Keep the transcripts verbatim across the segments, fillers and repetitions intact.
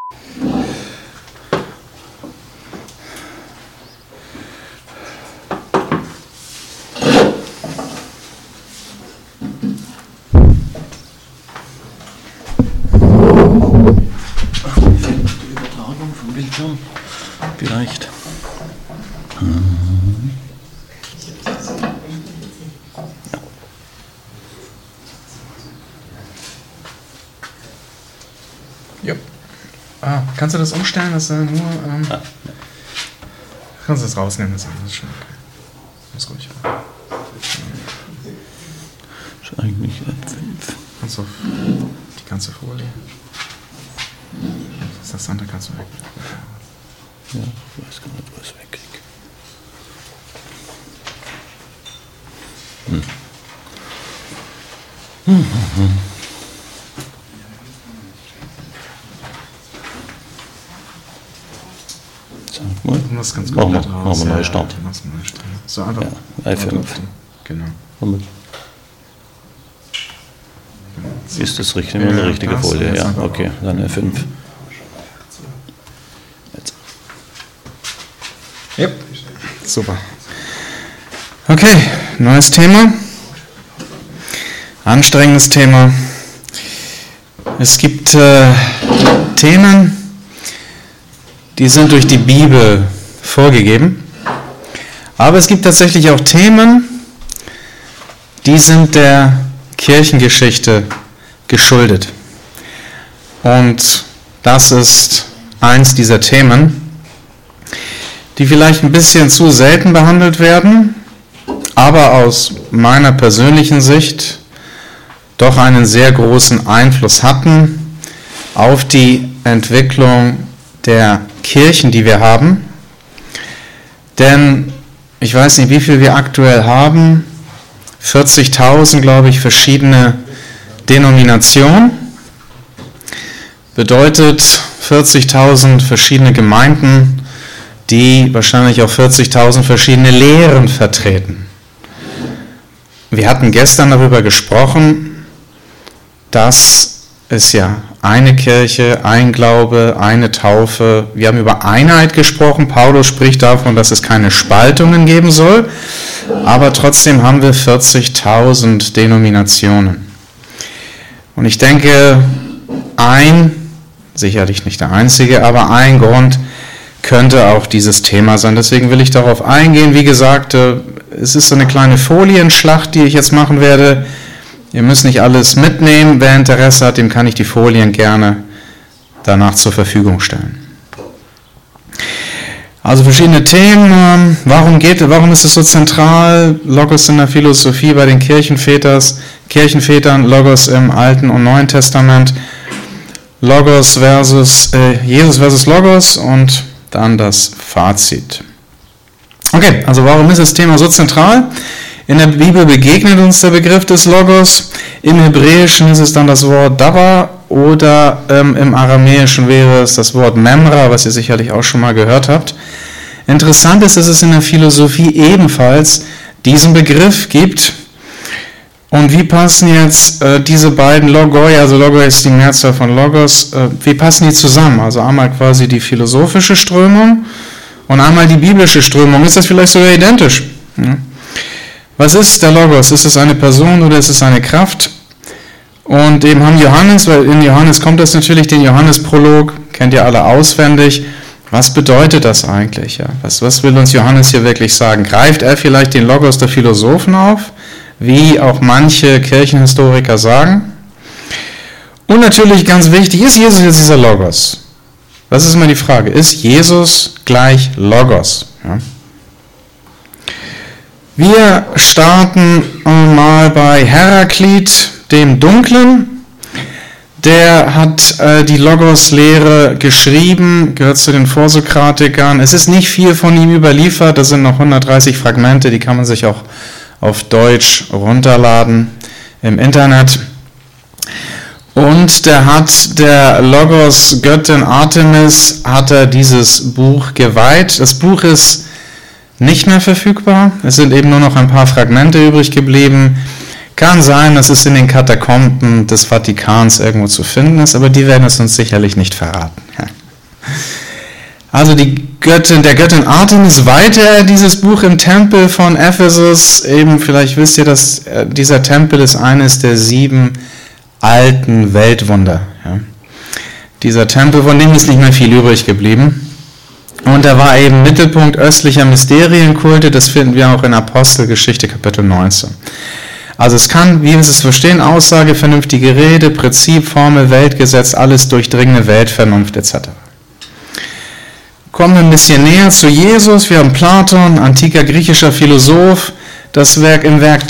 Vielleicht. Ja. Ah, kannst du das umstellen, dass er nur. Ähm, ah. Kannst du das rausnehmen? Das ist schon okay. Muss ruhig. Ist eigentlich ab fünf. Kannst du auf die ganze Folie. Das, das andere kannst du weg. Ja, ich weiß gar nicht, wo ich es wegkriege. Hm. Hm, hm, hm. Sag mal. Das ganz gut machen wir, raus. machen wir Ja, Neustart. ja, Neustart. So, einfach. Ja, F fünf. Genau. Womit? Ist das richtig? Immer eine richtige das, Folie? das Ja, einfach okay, auch. dann F fünf. Jetzt. Yep. Super. Okay, neues Thema. Anstrengendes Thema. Es gibt äh, Themen, die sind durch die Bibel vorgegeben. Aber es gibt tatsächlich auch Themen, die sind der Kirchengeschichte geschuldet. Und das ist eins dieser Themen, die vielleicht ein bisschen zu selten behandelt werden, aber aus meiner persönlichen Sicht doch einen sehr großen Einfluss hatten auf die Entwicklung der Kirchen, die wir haben. Denn ich weiß nicht, wie viel wir aktuell haben, vierzigtausend, glaube ich, verschiedene Denominationen. Bedeutet vierzigtausend verschiedene Gemeinden, die wahrscheinlich auch vierzigtausend verschiedene Lehren vertreten. Wir hatten gestern darüber gesprochen, dass es ja eine Kirche, ein Glaube, eine Taufe. Wir haben über Einheit gesprochen. Paulus spricht davon, dass es keine Spaltungen geben soll. Aber trotzdem haben wir vierzigtausend Denominationen. Und ich denke, ein, sicherlich nicht der einzige, aber ein Grund könnte auch dieses Thema sein. Deswegen will ich darauf eingehen. Wie gesagt, es ist so eine kleine Folienschlacht, die ich jetzt machen werde. Ihr müsst nicht alles mitnehmen. Wer Interesse hat, dem kann ich die Folien gerne danach zur Verfügung stellen. Also verschiedene Themen. Warum geht, warum ist es so zentral? Logos in der Philosophie bei den Kirchenväters, Kirchenvätern, Logos im Alten und Neuen Testament, Logos versus äh, Jesus versus Logos und dann das Fazit. Okay, also warum ist das Thema so zentral? In der Bibel begegnet uns der Begriff des Logos. Im Hebräischen ist es dann das Wort Dava oder ähm, im Aramäischen wäre es das Wort Memra, was ihr sicherlich auch schon mal gehört habt. Interessant ist, dass es in der Philosophie ebenfalls diesen Begriff gibt. Und wie passen jetzt äh, diese beiden Logoi, also Logoi ist die Mehrzahl von Logos, äh, wie passen die zusammen? Also einmal quasi die philosophische Strömung und einmal die biblische Strömung. Ist das vielleicht sogar identisch? Ja. Was ist der Logos? Ist es eine Person oder ist es eine Kraft? Und eben haben Johannes, weil in Johannes kommt das natürlich, den Johannes-Prolog, kennt ihr alle auswendig. Was bedeutet das eigentlich? Ja? Was, was will uns Johannes hier wirklich sagen? Greift er vielleicht den Logos der Philosophen auf, wie auch manche Kirchenhistoriker sagen? Und natürlich ganz wichtig, ist Jesus jetzt dieser Logos? Das ist immer die Frage. Ist Jesus gleich Logos? Ja? Wir starten mal bei Heraklit, dem Dunklen. Der hat äh, die Logos-Lehre geschrieben, gehört zu den Vorsokratikern. Es ist nicht viel von ihm überliefert, das sind noch hundertdreißig Fragmente, die kann man sich auch auf Deutsch runterladen im Internet. Und der hat der Logos-Göttin Artemis, hat er dieses Buch geweiht. Das Buch ist nicht mehr verfügbar. Es sind eben nur noch ein paar Fragmente übrig geblieben. Kann sein, dass es in den Katakomben des Vatikans irgendwo zu finden ist, aber die werden es uns sicherlich nicht verraten. Also die Göttin, der Göttin Artemis weihte er dieses Buch im Tempel von Ephesus. Eben, vielleicht wisst ihr, dass dieser Tempel ist eines der sieben alten Weltwunder. Ja. Dieser Tempel, von dem ist nicht mehr viel übrig geblieben. Und er war eben Mittelpunkt östlicher Mysterienkulte, das finden wir auch in Apostelgeschichte Kapitel neunzehn. Also es kann, wie wir es verstehen, Aussage, vernünftige Rede, Prinzip, Formel, Weltgesetz, alles durchdringende Weltvernunft et cetera. Kommen wir ein bisschen näher zu Jesus. Wir haben Platon, antiker griechischer Philosoph. Das Werk im Werk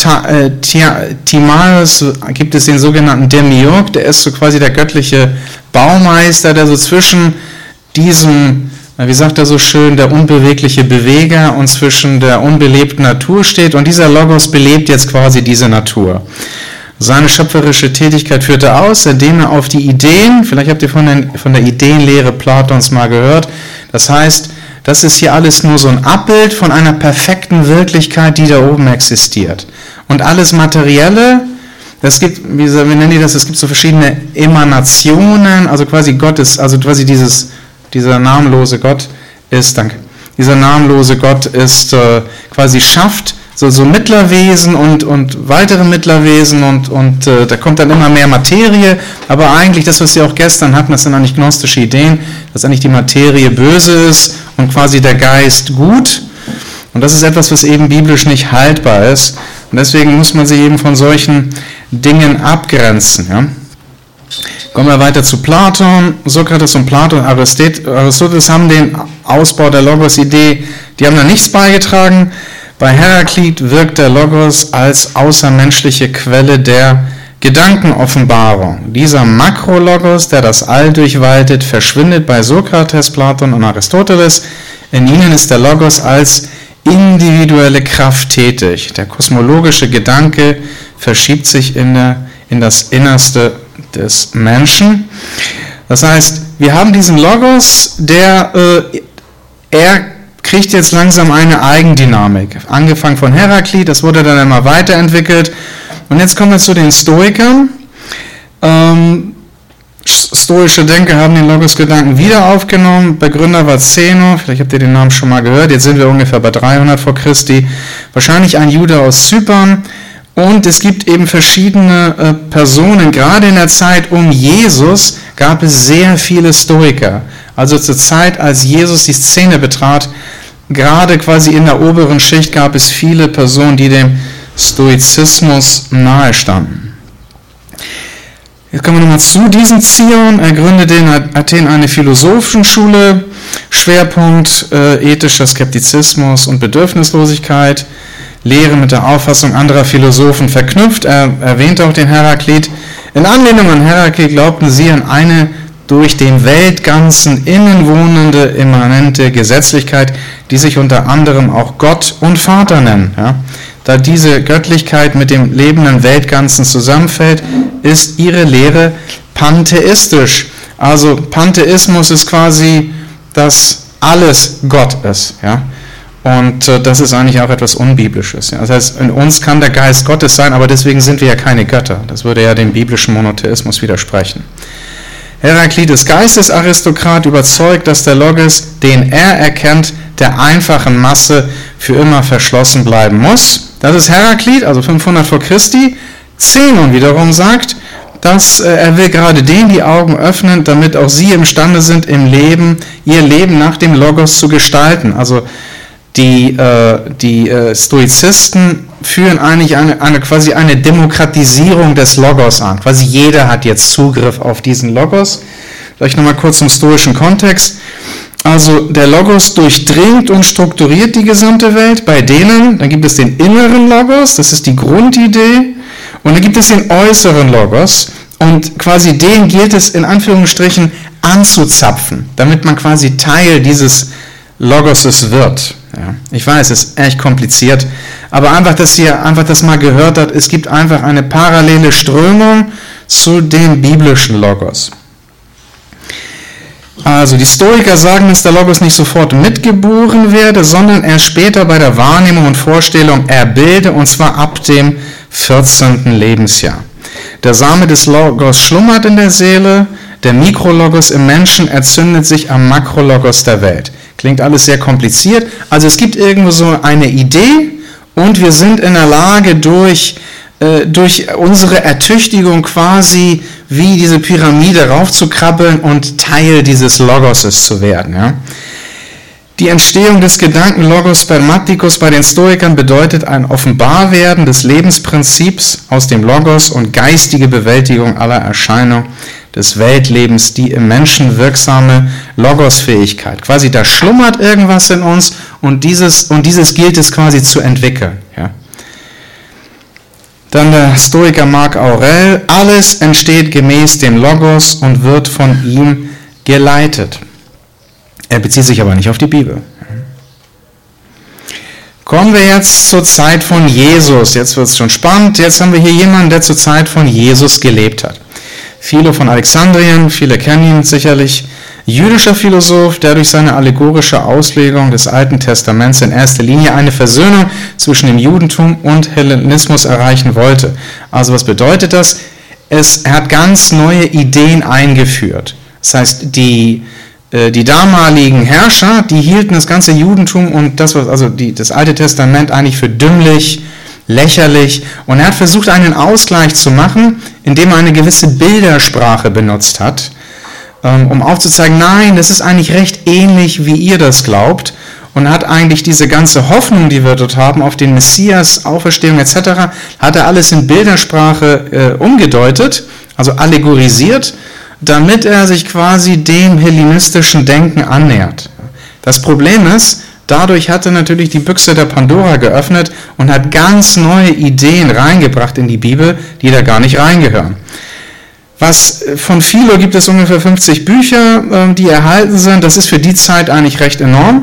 Timaeus gibt es den sogenannten Demiurg, der ist so quasi der göttliche Baumeister, der so zwischen diesem, wie sagt er so schön, der unbewegliche Beweger und zwischen der unbelebten Natur steht, und dieser Logos belebt jetzt quasi diese Natur. Seine schöpferische Tätigkeit führt er aus, indem er auf die Ideen, vielleicht habt ihr von der, von der Ideenlehre Platons mal gehört, das heißt, das ist hier alles nur so ein Abbild von einer perfekten Wirklichkeit, die da oben existiert. Und alles Materielle, es gibt, wie nennen die das, es gibt so verschiedene Emanationen, also quasi Gott ist, also quasi dieses, dieser namenlose Gott ist, danke, dieser namenlose Gott ist äh, quasi schafft so, so Mittlerwesen und, und weitere Mittlerwesen und, und äh, da kommt dann immer mehr Materie, aber eigentlich das, was wir auch gestern hatten, das sind eigentlich gnostische Ideen, dass eigentlich die Materie böse ist und quasi der Geist gut, und das ist etwas, was eben biblisch nicht haltbar ist, und deswegen muss man sich eben von solchen Dingen abgrenzen. Ja? Kommen wir weiter zu Platon. Sokrates und Platon, Aristoteles haben den Ausbau der Logos-Idee, die haben da nichts beigetragen. Bei Heraklit wirkt der Logos als außermenschliche Quelle der Gedankenoffenbarung. Dieser Makrologos, der das All durchwaltet, verschwindet bei Sokrates, Platon und Aristoteles. In ihnen ist der Logos als individuelle Kraft tätig. Der kosmologische Gedanke verschiebt sich in, der, in das Innerste des Menschen. Das heißt, wir haben diesen Logos, der äh, er kriegt jetzt langsam eine Eigendynamik. Angefangen von Heraklit, das wurde dann immer weiterentwickelt. Und jetzt kommen wir zu den Stoikern. Ähm, stoische Denker haben den Logos-Gedanken wieder aufgenommen. Begründer war Zeno, vielleicht habt ihr den Namen schon mal gehört. Jetzt sind wir ungefähr bei dreihundert vor Christi. Wahrscheinlich ein Jude aus Zypern. Und es gibt eben verschiedene äh, Personen. Gerade in der Zeit um Jesus gab es sehr viele Stoiker. Also zur Zeit, als Jesus die Szene betrat, gerade quasi in der oberen Schicht gab es viele Personen, die dem Stoizismus nahestanden. Jetzt kommen wir nochmal zu diesem Zion. Er gründete in Athen eine Philosophenschule. Schwerpunkt äh, ethischer Skeptizismus und Bedürfnislosigkeit. Lehre mit der Auffassung anderer Philosophen verknüpft. Er erwähnte auch den Heraklit. In Anlehnung an Heraklit glaubten sie an eine durch den Weltganzen innenwohnende, immanente Gesetzlichkeit, die sich unter anderem auch Gott und Vater nennen. Ja? Da diese Göttlichkeit mit dem lebenden Weltganzen zusammenfällt, ist ihre Lehre pantheistisch. Also Pantheismus ist quasi, dass alles Gott ist. Ja? Und äh, das ist eigentlich auch etwas Unbiblisches. Ja? Das heißt, in uns kann der Geist Gottes sein, aber deswegen sind wir ja keine Götter. Das würde ja dem biblischen Monotheismus widersprechen. Heraklit ist Geistesaristokrat, überzeugt, dass der Logos, den er erkennt, der einfachen Masse für immer verschlossen bleiben muss. Das ist Heraklit, also fünfhundert vor Christi. Zenon wiederum sagt, dass äh, er will gerade denen die Augen öffnen, damit auch sie imstande sind, im Leben, ihr Leben nach dem Logos zu gestalten. Also die, äh, die äh, Stoizisten führen eigentlich eine, eine, quasi eine Demokratisierung des Logos an. Quasi jeder hat jetzt Zugriff auf diesen Logos. Vielleicht nochmal kurz zum stoischen Kontext. Also der Logos durchdringt und strukturiert die gesamte Welt. Bei denen, dann gibt es den inneren Logos, das ist die Grundidee. Und dann gibt es den äußeren Logos. Und quasi den gilt es in Anführungsstrichen anzuzapfen, damit man quasi Teil dieses Logoses wird. Ja, ich weiß, es ist echt kompliziert, aber einfach, dass ihr einfach das mal gehört habt, es gibt einfach eine parallele Strömung zu dem biblischen Logos. Also die Stoiker sagen, dass der Logos nicht sofort mitgeboren werde, sondern erst später bei der Wahrnehmung und Vorstellung erbilde, und zwar ab dem vierzehnten Lebensjahr. Der Same des Logos schlummert in der Seele, der Mikrologos im Menschen entzündet sich am Makrologos der Welt. Klingt alles sehr kompliziert. Also es gibt irgendwo so eine Idee und wir sind in der Lage, durch, äh, durch unsere Ertüchtigung quasi wie diese Pyramide raufzukrabbeln und Teil dieses Logoses zu werden. Ja? Die Entstehung des Gedankenlogos Spermaticus bei den Stoikern bedeutet ein Offenbarwerden des Lebensprinzips aus dem Logos und geistige Bewältigung aller Erscheinungen des Weltlebens, die im Menschen wirksame Logosfähigkeit. Quasi da schlummert irgendwas in uns und dieses, und dieses gilt es quasi zu entwickeln. Ja. Dann der Stoiker Marc Aurel: Alles entsteht gemäß dem Logos und wird von ihm geleitet. Er bezieht sich aber nicht auf die Bibel. Kommen wir jetzt zur Zeit von Jesus. Jetzt wird es schon spannend. Jetzt haben wir hier jemanden, der zur Zeit von Jesus gelebt hat. Philo von Alexandrien, viele kennen ihn sicherlich. Jüdischer Philosoph, der durch seine allegorische Auslegung des Alten Testaments in erster Linie eine Versöhnung zwischen dem Judentum und Hellenismus erreichen wollte. Also was bedeutet das? Es, er hat ganz neue Ideen eingeführt. Das heißt, die Die damaligen Herrscher, die hielten das ganze Judentum und das, was, also die, das Alte Testament eigentlich für dümmlich, lächerlich. Und er hat versucht, einen Ausgleich zu machen, indem er eine gewisse Bildersprache benutzt hat, um aufzuzeigen, nein, das ist eigentlich recht ähnlich, wie ihr das glaubt. Und hat eigentlich diese ganze Hoffnung, die wir dort haben, auf den Messias, Auferstehung et cetera, hat er alles in Bildersprache äh, umgedeutet, also allegorisiert, damit er sich quasi dem hellenistischen Denken annähert. Das Problem ist, dadurch hat er natürlich die Büchse der Pandora geöffnet und hat ganz neue Ideen reingebracht in die Bibel, die da gar nicht reingehören. Was von Philo gibt es ungefähr fünfzig Bücher, die erhalten sind. Das ist für die Zeit eigentlich recht enorm.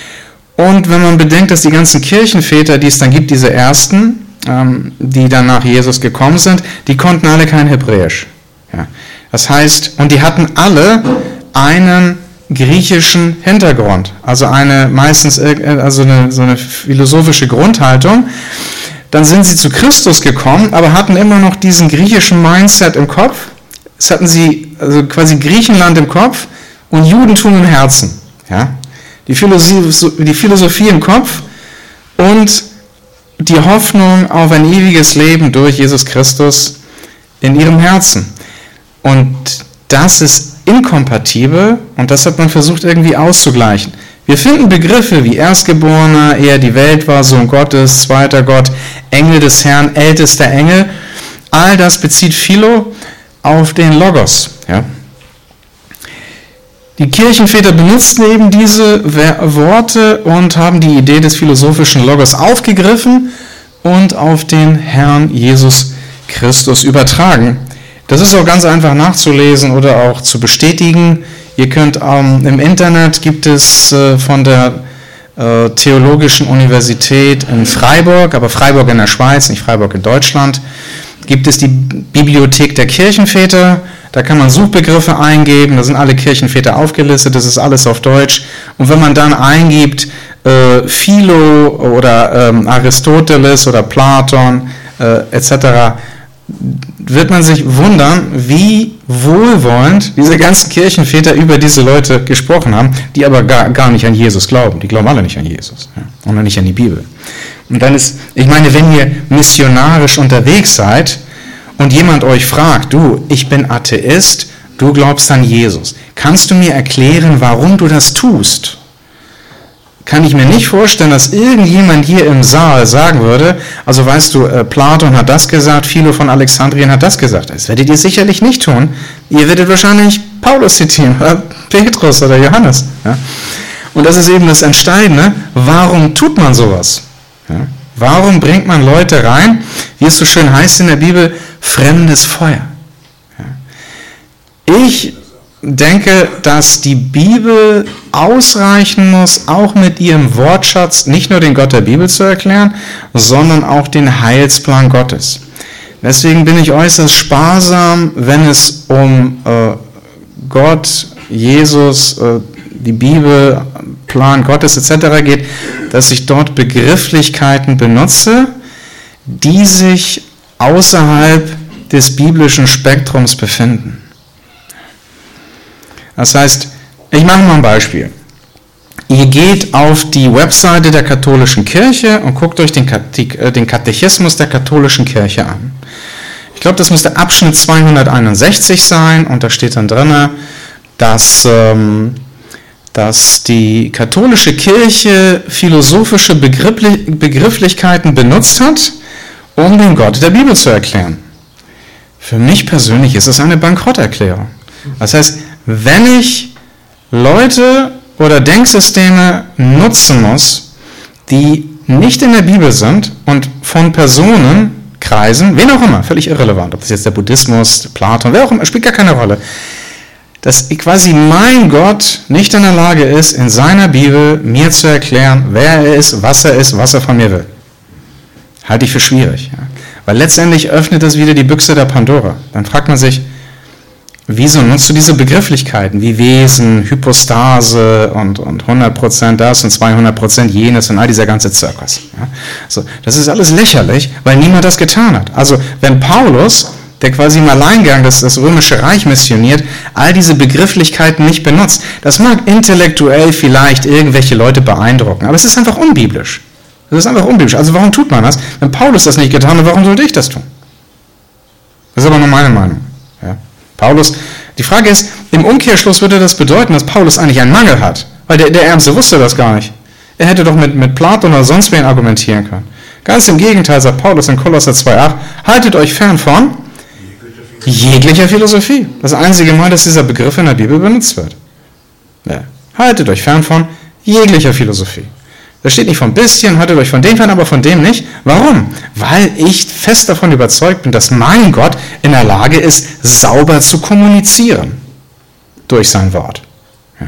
Und wenn man bedenkt, dass die ganzen Kirchenväter, die es dann gibt, diese ersten, die dann nach Jesus gekommen sind, die konnten alle kein Hebräisch. Ja. Das heißt, und die hatten alle einen griechischen Hintergrund, also eine meistens also eine, so eine philosophische Grundhaltung. Dann sind sie zu Christus gekommen, aber hatten immer noch diesen griechischen Mindset im Kopf. Es hatten sie also quasi Griechenland im Kopf und Judentum im Herzen. Ja? Die Philosophie, die Philosophie im Kopf und die Hoffnung auf ein ewiges Leben durch Jesus Christus in ihrem Herzen. Und das ist inkompatibel und das hat man versucht irgendwie auszugleichen. Wir finden Begriffe wie Erstgeborener, er die Welt war, Sohn Gottes, zweiter Gott, Engel des Herrn, ältester Engel. All das bezieht Philo auf den Logos. Ja. Die Kirchenväter benutzten eben diese Worte und haben die Idee des philosophischen Logos aufgegriffen und auf den Herrn Jesus Christus übertragen. Das ist auch ganz einfach nachzulesen oder auch zu bestätigen. Ihr könnt ähm, im Internet gibt es äh, von der äh, Theologischen Universität in Freiburg, aber Freiburg in der Schweiz, nicht Freiburg in Deutschland, gibt es die Bibliothek der Kirchenväter. Da kann man Suchbegriffe eingeben, da sind alle Kirchenväter aufgelistet, das ist alles auf Deutsch. Und wenn man dann eingibt äh, Philo oder ähm, Aristoteles oder Platon äh, et cetera, wird man sich wundern, wie wohlwollend diese ganzen Kirchenväter über diese Leute gesprochen haben, die aber gar, gar nicht an Jesus glauben. Die glauben alle nicht an Jesus, ja, und nicht an die Bibel. Und dann ist, ich meine, wenn ihr missionarisch unterwegs seid und jemand euch fragt, du, ich bin Atheist, du glaubst an Jesus, kannst du mir erklären, warum du das tust? Kann ich mir nicht vorstellen, dass irgendjemand hier im Saal sagen würde, also weißt du, Platon hat das gesagt, Philo von Alexandrien hat das gesagt. Das werdet ihr sicherlich nicht tun. Ihr werdet wahrscheinlich Paulus zitieren, oder Petrus oder Johannes. Ja? Und das ist eben das Entscheidende. Warum tut man sowas? Ja? Warum bringt man Leute rein, wie es so schön heißt in der Bibel, fremdes Feuer? Ja? Ich denke, dass die Bibel ausreichen muss, auch mit ihrem Wortschatz nicht nur den Gott der Bibel zu erklären, sondern auch den Heilsplan Gottes. Deswegen bin ich äußerst sparsam, wenn es um äh, Gott Jesus, äh, die Bibel, Plan Gottes et cetera geht, dass ich dort Begrifflichkeiten benutze, die sich außerhalb des biblischen Spektrums befinden. Das heißt, ich mache mal ein Beispiel. Ihr geht auf die Webseite der katholischen Kirche und guckt euch den Katechismus der katholischen Kirche an. Ich glaube, das müsste Abschnitt zweihunderteinundsechzig sein und da steht dann drin, dass, ähm, dass die katholische Kirche philosophische Begrifflichkeiten benutzt hat, um den Gott der Bibel zu erklären. Für mich persönlich ist es eine Bankrotterklärung. Das heißt, wenn ich Leute oder Denksysteme nutzen muss, die nicht in der Bibel sind und von Personen, Kreisen, wen auch immer, völlig irrelevant, ob das jetzt der Buddhismus, Platon, wer auch immer, spielt gar keine Rolle, dass quasi mein Gott nicht in der Lage ist, in seiner Bibel mir zu erklären, wer er ist, was er ist, was er von mir will. Halte ich für schwierig. Ja. Weil letztendlich öffnet das wieder die Büchse der Pandora. Dann fragt man sich, wieso nutzt du diese Begrifflichkeiten wie Wesen, Hypostase und, und hundert Prozent das und zweihundert Prozent jenes und all dieser ganze Zirkus. Ja? So, das ist alles lächerlich, weil niemand das getan hat. Also wenn Paulus, der quasi im Alleingang das, das römische Reich missioniert, all diese Begrifflichkeiten nicht benutzt, das mag intellektuell vielleicht irgendwelche Leute beeindrucken, aber es ist einfach unbiblisch. Das ist einfach unbiblisch. Also warum tut man das? Wenn Paulus das nicht getan hat, warum sollte ich das tun? Das ist aber nur meine Meinung. Ja? Paulus, die Frage ist, im Umkehrschluss würde das bedeuten, dass Paulus eigentlich einen Mangel hat, weil der, der Ärmste wusste das gar nicht. Er hätte doch mit, mit Platon oder sonst wen argumentieren können. Ganz im Gegenteil, sagt Paulus in Kolosser zwei Komma acht, haltet euch fern von jeglicher Philosophie. Das einzige Mal, dass dieser Begriff in der Bibel benutzt wird. Ja. Haltet euch fern von jeglicher Philosophie. Da steht nicht von bisschen, haltet euch von dem fern, aber von dem nicht. Warum? Weil ich fest davon überzeugt bin, dass mein Gott in der Lage ist, sauber zu kommunizieren durch sein Wort. Ja.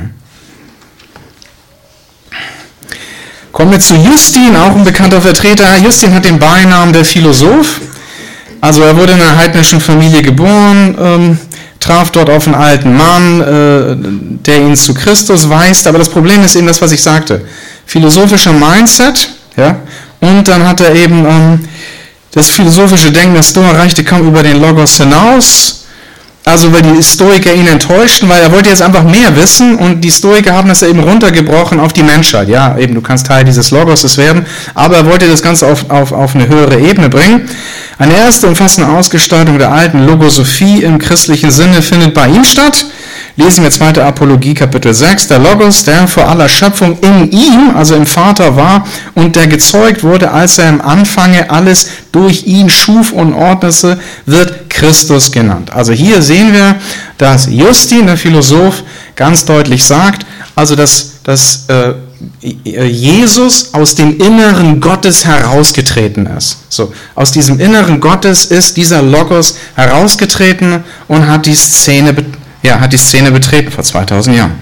Kommen wir zu Justin, auch ein bekannter Vertreter. Justin hat den Beinamen der Philosoph. Also er wurde in einer heidnischen Familie geboren, ähm, traf dort auf einen alten Mann, äh, der ihn zu Christus weist. Aber das Problem ist eben das, was ich sagte. Philosophischer Mindset, ja, und dann hat er eben ähm, das philosophische Denken der Stoa reichte kaum über den Logos hinaus, also weil die Stoiker ihn enttäuschten, weil er wollte jetzt einfach mehr wissen und die Stoiker haben das eben runtergebrochen auf die Menschheit, ja, eben du kannst Teil dieses Logoses werden, aber er wollte das Ganze auf, auf, auf eine höhere Ebene bringen. Eine erste umfassende Ausgestaltung der alten Logosophie im christlichen Sinne findet bei ihm statt. Lesen wir zweite Apologie, Kapitel sechs. Der Logos, der vor aller Schöpfung in ihm, also im Vater war und der gezeugt wurde, als er im Anfange alles durch ihn schuf und ordnete, wird Christus genannt. Also hier sehen wir, dass Justin, der Philosoph, ganz deutlich sagt, also dass, dass äh, Jesus aus dem Inneren Gottes herausgetreten ist. So, aus diesem Inneren Gottes ist dieser Logos herausgetreten und hat die Szene betreten. Ja, hat die Szene betreten vor zweitausend Jahren.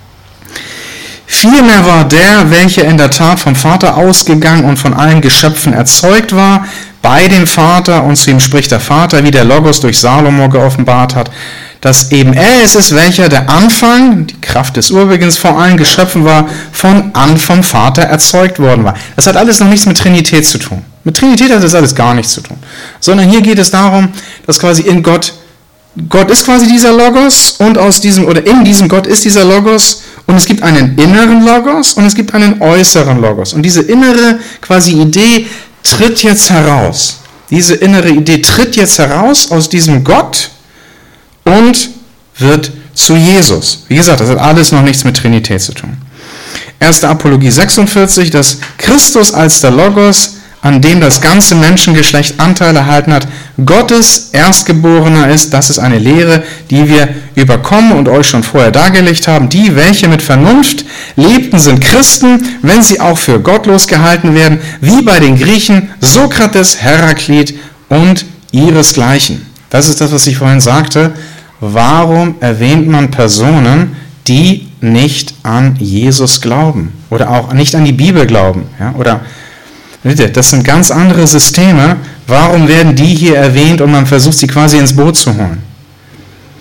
Vielmehr war der, welcher in der Tat vom Vater ausgegangen und von allen Geschöpfen erzeugt war, bei dem Vater, und zu ihm spricht der Vater, wie der Logos durch Salomo geoffenbart hat, dass eben er es ist, welcher der Anfang, die Kraft des Urbeginns vor allen Geschöpfen war, von an vom Vater erzeugt worden war. Das hat alles noch nichts mit Trinität zu tun. Mit Trinität hat das alles gar nichts zu tun. Sondern hier geht es darum, dass quasi in Gott Gott ist quasi dieser Logos und aus diesem oder in diesem Gott ist dieser Logos und es gibt einen inneren Logos und es gibt einen äußeren Logos und diese innere quasi Idee tritt jetzt heraus. Diese innere Idee tritt jetzt heraus aus diesem Gott und wird zu Jesus. Wie gesagt, das hat alles noch nichts mit Trinität zu tun. erste Apologie sechsundvierzig, dass Christus als der Logos, an dem das ganze Menschengeschlecht Anteil erhalten hat, Gottes Erstgeborener ist. Das ist eine Lehre, die wir überkommen und euch schon vorher dargelegt haben. Die, welche mit Vernunft lebten, sind Christen, wenn sie auch für gottlos gehalten werden, wie bei den Griechen Sokrates, Heraklit und ihresgleichen. Das ist das, was ich vorhin sagte. Warum erwähnt man Personen, die nicht an Jesus glauben oder auch nicht an die Bibel glauben? Ja, oder das sind ganz andere Systeme. Warum werden die hier erwähnt und man versucht, sie quasi ins Boot zu holen?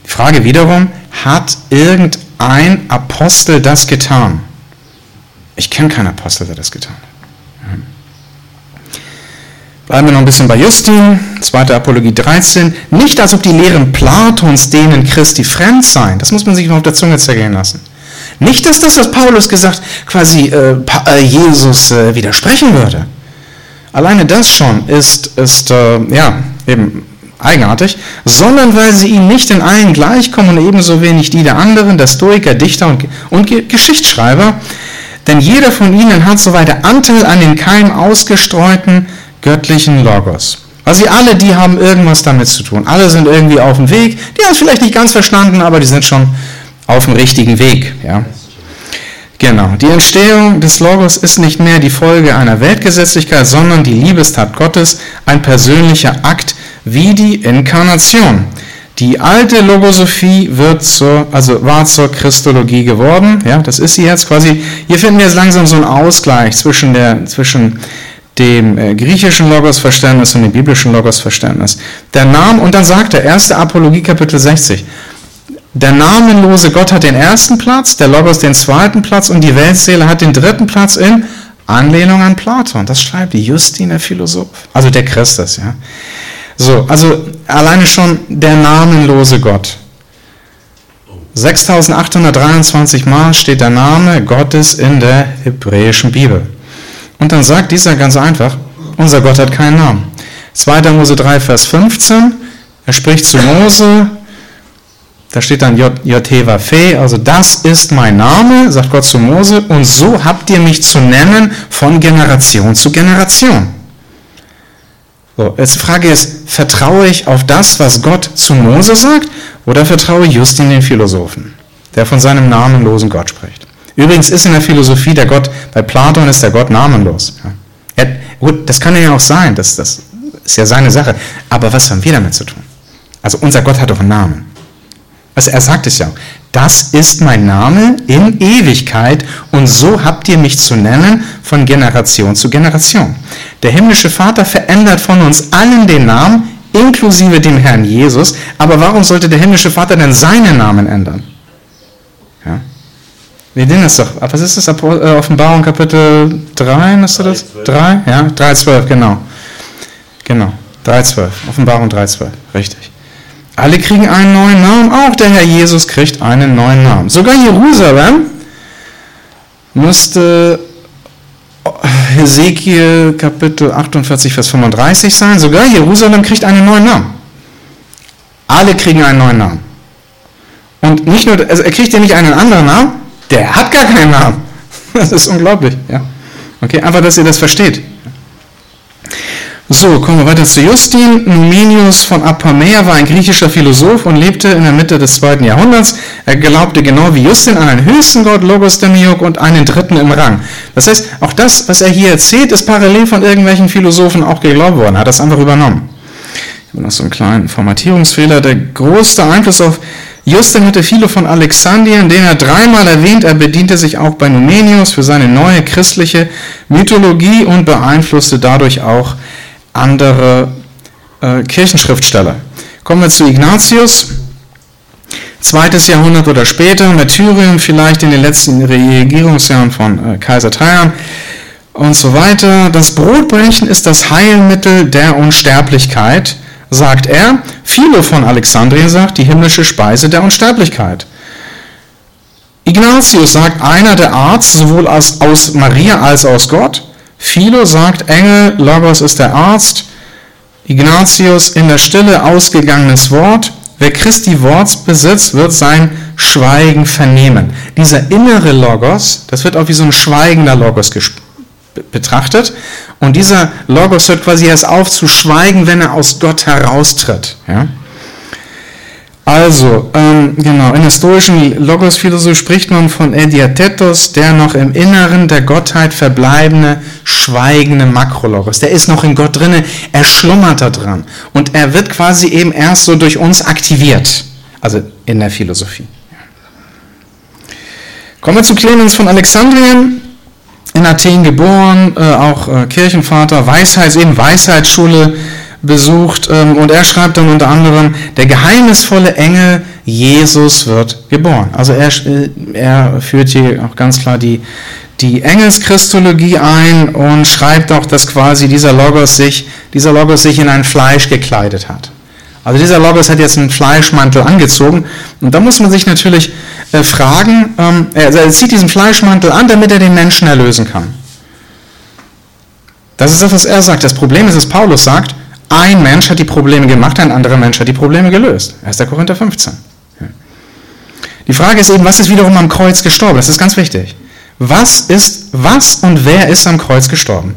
Die Frage wiederum, hat irgendein Apostel das getan? Ich kenne keinen Apostel, der das getan hat. Bleiben wir noch ein bisschen bei Justin, zweite Apologie dreizehn. Nicht, als ob die Lehren Platons denen Christi fremd seien. Das muss man sich mal auf der Zunge zergehen lassen. Nicht, dass das, was Paulus gesagt, quasi äh, äh, Jesus äh, widersprechen würde. Alleine das schon ist, ist äh, ja, eben eigenartig, sondern weil sie ihm nicht in allen gleichkommen und ebenso wenig die der anderen, der Stoiker, Dichter und, und Ge- Geschichtsschreiber. Denn jeder von ihnen hat so weiter Anteil an den Keim ausgestreuten göttlichen Logos. Also sie alle, die haben irgendwas damit zu tun. Alle sind irgendwie auf dem Weg. Die haben es vielleicht nicht ganz verstanden, aber die sind schon auf dem richtigen Weg. Ja. Genau. Die Entstehung des Logos ist nicht mehr die Folge einer Weltgesetzlichkeit, sondern die Liebestat Gottes, ein persönlicher Akt wie die Inkarnation. Die alte Logosophie wird zur, also war zur Christologie geworden. Ja, das ist sie jetzt quasi. Hier finden wir jetzt langsam so einen Ausgleich zwischen der, zwischen dem äh, griechischen Logosverständnis und dem biblischen Logosverständnis. Der Name, und dann sagt er, erste Apologie, Kapitel sechzig, der namenlose Gott hat den ersten Platz, der Logos den zweiten Platz und die Weltseele hat den dritten Platz in Anlehnung an Platon. Das schreibt Justin, der Philosoph, also der Christus, ja. So, also alleine schon der namenlose Gott. sechstausendachthundertdreiundzwanzig Mal steht der Name Gottes in der hebräischen Bibel. Und dann sagt dieser ganz einfach, unser Gott hat keinen Namen. zweiter Mose drei, Vers fünfzehn, er spricht zu Mose, da steht dann J-T-W-F, also das ist mein Name, sagt Gott zu Mose, und so habt ihr mich zu nennen von Generation zu Generation. So, jetzt die Frage ist, vertraue ich auf das, was Gott zu Mose sagt, oder vertraue ich Justin den Philosophen, der von seinem namenlosen Gott spricht? Übrigens ist in der Philosophie der Gott, bei Platon ist der Gott namenlos. Ja. Er, gut, das kann ja auch sein, das, das ist ja seine Sache, aber was haben wir damit zu tun? Also unser Gott hat doch einen Namen. Also er sagt es ja, das ist mein Name in Ewigkeit und so habt ihr mich zu nennen von Generation zu Generation. Der himmlische Vater verändert von uns allen den Namen, inklusive dem Herrn Jesus, aber warum sollte der himmlische Vater denn seinen Namen ändern? Ja. Wir sehen das doch, was ist das, Offenbarung Kapitel drei, müsste das? drei? Ja, drei zwölf, genau. Genau, drei zwölf, Offenbarung drei zwölf, richtig. Alle kriegen einen neuen Namen, auch der Herr Jesus kriegt einen neuen Namen. Sogar Jerusalem müsste Hesekiel Kapitel achtundvierzig, Vers fünfunddreißig sein. Sogar Jerusalem kriegt einen neuen Namen. Alle kriegen einen neuen Namen. Und nicht nur, also er kriegt ja nicht einen anderen Namen, der hat gar keinen Namen. Das ist unglaublich. Ja. Okay, einfach, dass ihr das versteht. So, kommen wir weiter zu Justin. Numenius von Apamea war ein griechischer Philosoph und lebte in der Mitte des zweiten Jahrhunderts. Er glaubte genau wie Justin an einen höchsten Gott, Logos Demiurg, und einen dritten im Rang. Das heißt, auch das, was er hier erzählt, ist parallel von irgendwelchen Philosophen auch geglaubt worden. Er hat das einfach übernommen. Ich habe noch so einen kleinen Formatierungsfehler. Der größte Einfluss auf Justin hatte Philo von Alexandrien, den er dreimal erwähnt. Er bediente sich auch bei Numenius für seine neue christliche Mythologie und beeinflusste dadurch auch andere äh, Kirchenschriftsteller. Kommen wir zu Ignatius, zweites Jahrhundert oder später, Märtyrium vielleicht in den letzten Regierungsjahren von äh, Kaiser Trajan und so weiter. Das Brotbrechen ist das Heilmittel der Unsterblichkeit, sagt er. Philo von Alexandrien sagt, die himmlische Speise der Unsterblichkeit. Ignatius sagt, einer der Arzt, sowohl aus, aus Maria als auch aus Gott. Philo sagt, Engel, Logos ist der Arzt. Ignatius, in der Stille ausgegangenes Wort. Wer Christi Wort besitzt, wird sein Schweigen vernehmen. Dieser innere Logos, das wird auch wie so ein schweigender Logos gesp- betrachtet. Und dieser Logos hört quasi erst auf zu schweigen, wenn er aus Gott heraustritt. Ja? Also, ähm, genau, in der stoischen Logos-Philosophie spricht man von Ediathetos, der noch im Inneren der Gottheit verbleibende, schweigende Makrologos. Der ist noch in Gott drinne, er schlummert da dran. Und er wird quasi eben erst so durch uns aktiviert. Also in der Philosophie. Kommen wir zu Clemens von Alexandrien. In Athen geboren, äh, auch äh, Kirchenvater, Weisheits, eben Weisheitsschule, besucht ähm, und er schreibt dann unter anderem, der geheimnisvolle Engel Jesus wird geboren. Also er, er führt hier auch ganz klar die, die Engelschristologie ein und schreibt auch, dass quasi dieser Logos sich, dieser Logos sich in ein Fleisch gekleidet hat. Also dieser Logos hat jetzt einen Fleischmantel angezogen und da muss man sich natürlich äh, fragen, ähm, er zieht diesen Fleischmantel an, damit er den Menschen erlösen kann. Das ist das, was er sagt. Das Problem ist, dass Paulus sagt, ein Mensch hat die Probleme gemacht, ein anderer Mensch hat die Probleme gelöst. erster Korinther fünfzehn. Ja. Die Frage ist eben, was ist wiederum am Kreuz gestorben? Das ist ganz wichtig. Was ist, was und wer ist am Kreuz gestorben?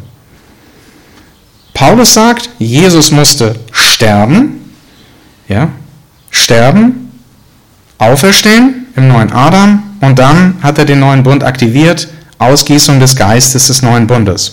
Paulus sagt, Jesus musste sterben, ja, sterben, auferstehen im neuen Adam und dann hat er den neuen Bund aktiviert, Ausgießung des Geistes des neuen Bundes.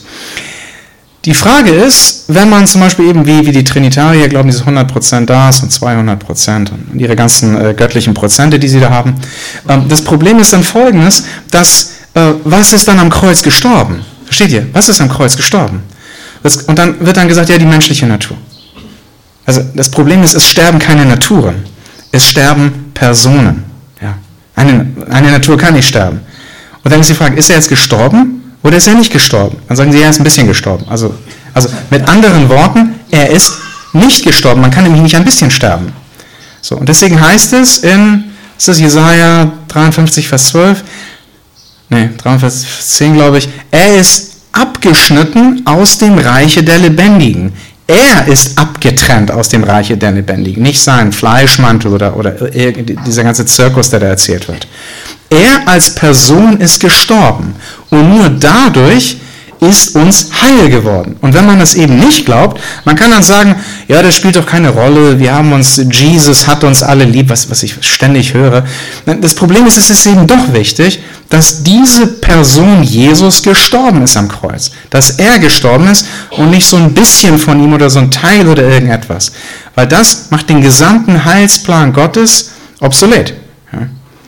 Die Frage ist, wenn man zum Beispiel eben wie, wie die Trinitarier glauben, dieses hundert Prozent das und zweihundert Prozent und ihre ganzen äh, göttlichen Prozente, die sie da haben, ähm, das Problem ist dann folgendes, dass, äh, was ist dann am Kreuz gestorben? Versteht ihr? Was ist am Kreuz gestorben? Das, und dann wird dann gesagt, ja, die menschliche Natur. Also das Problem ist, es sterben keine Naturen, es sterben Personen. Ja. Eine, eine Natur kann nicht sterben. Und dann ist die Frage, ist er jetzt gestorben? Oder ist er nicht gestorben? Dann sagen sie, er ist ein bisschen gestorben. Also, also mit anderen Worten, er ist nicht gestorben. Man kann nämlich nicht ein bisschen sterben. So, und deswegen heißt es in, ist das Jesaja dreiundfünfzig, Vers zwölf? Nee, dreiundfünfzig, Vers zehn, glaube ich. Er ist abgeschnitten aus dem Reiche der Lebendigen. Er ist abgetrennt aus dem Reiche der Lebendigen. Nicht sein Fleischmantel oder, oder dieser ganze Zirkus, der da erzählt wird. Er als Person ist gestorben und nur dadurch ist uns heil geworden. Und wenn man das eben nicht glaubt, man kann dann sagen, ja, das spielt doch keine Rolle, wir haben uns, Jesus hat uns alle lieb, was, was ich ständig höre. Das Problem ist, es ist eben doch wichtig, dass diese Person Jesus gestorben ist am Kreuz. Dass er gestorben ist und nicht so ein bisschen von ihm oder so ein Teil oder irgendetwas. Weil das macht den gesamten Heilsplan Gottes obsolet. Ja.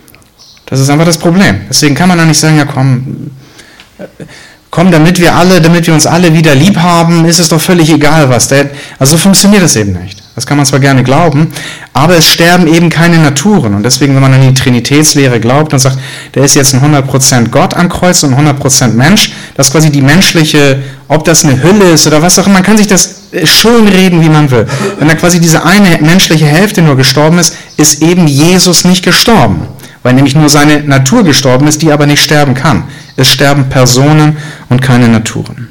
Das ist einfach das Problem. Deswegen kann man da nicht sagen, ja komm, komm, damit wir alle, damit wir uns alle wieder lieb haben, ist es doch völlig egal, was. Der, also so funktioniert das eben nicht. Das kann man zwar gerne glauben, aber es sterben eben keine Naturen. Und deswegen, wenn man an die Trinitätslehre glaubt und sagt, der ist jetzt ein hundert Prozent Gott am Kreuz und ein hundert Prozent Mensch, dass quasi die menschliche, ob das eine Hülle ist oder was auch immer, man kann sich das schön reden, wie man will. Wenn da quasi diese eine menschliche Hälfte nur gestorben ist, ist eben Jesus nicht gestorben. Weil nämlich nur seine Natur gestorben ist, die aber nicht sterben kann. Es sterben Personen und keine Naturen.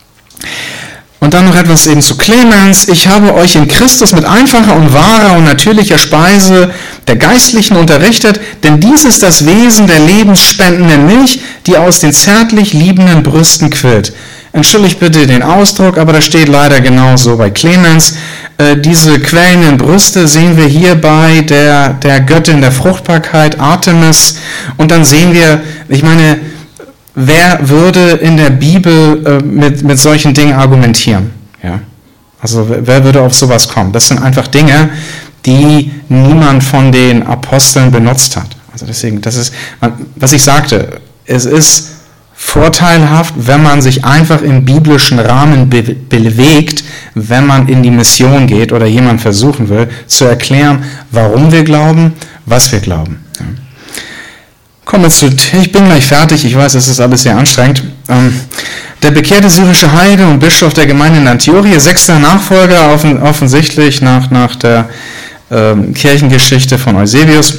Und dann noch etwas eben zu Clemens. Ich habe euch in Christus mit einfacher und wahrer und natürlicher Speise der Geistlichen unterrichtet, denn dies ist das Wesen der lebensspendenden Milch, die aus den zärtlich liebenden Brüsten quillt. Entschuldigt bitte den Ausdruck, aber das steht leider genauso bei Clemens. Äh, diese quellenden Brüste sehen wir hier bei der, der Göttin der Fruchtbarkeit, Artemis. Und dann sehen wir, ich meine, wer würde in der Bibel äh, mit, mit solchen Dingen argumentieren? Ja? Also wer würde auf sowas kommen? Das sind einfach Dinge, die niemand von den Aposteln benutzt hat. Also deswegen, das ist, was ich sagte, es ist vorteilhaft, wenn man sich einfach im biblischen Rahmen be- bewegt, wenn man in die Mission geht oder jemand versuchen will, zu erklären, warum wir glauben, was wir glauben. Ja. Kommen wir zu, ich bin gleich fertig, ich weiß, es ist alles sehr anstrengend. Ähm, der bekehrte syrische Heide und Bischof der Gemeinde in Antiochia, sechster Nachfolger, offen, offensichtlich nach, nach der ähm, Kirchengeschichte von Eusebius.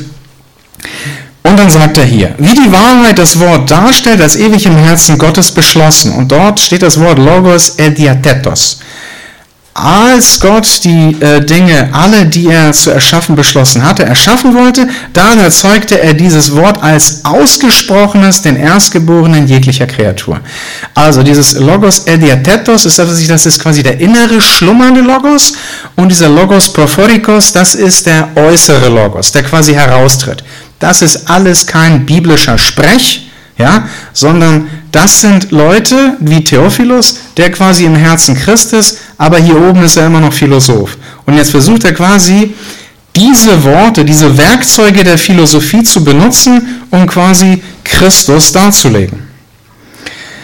Und dann sagt er hier, wie die Wahrheit das Wort darstellt, als ewig im Herzen Gottes beschlossen. Und dort steht das Wort Logos ediatetos. Als Gott die äh, Dinge, alle, die er zu erschaffen beschlossen hatte, erschaffen wollte, dann erzeugte er dieses Wort als ausgesprochenes, den Erstgeborenen jeglicher Kreatur. Also dieses Logos ediatetos, ist das, das ist quasi der innere, schlummernde Logos, und dieser Logos prophorikos, das ist der äußere Logos, der quasi heraustritt. Das ist alles kein biblischer Sprech, ja, sondern das sind Leute wie Theophilus, der quasi im Herzen Christ ist, aber hier oben ist er immer noch Philosoph. Und jetzt versucht er quasi, diese Worte, diese Werkzeuge der Philosophie zu benutzen, um quasi Christus darzulegen.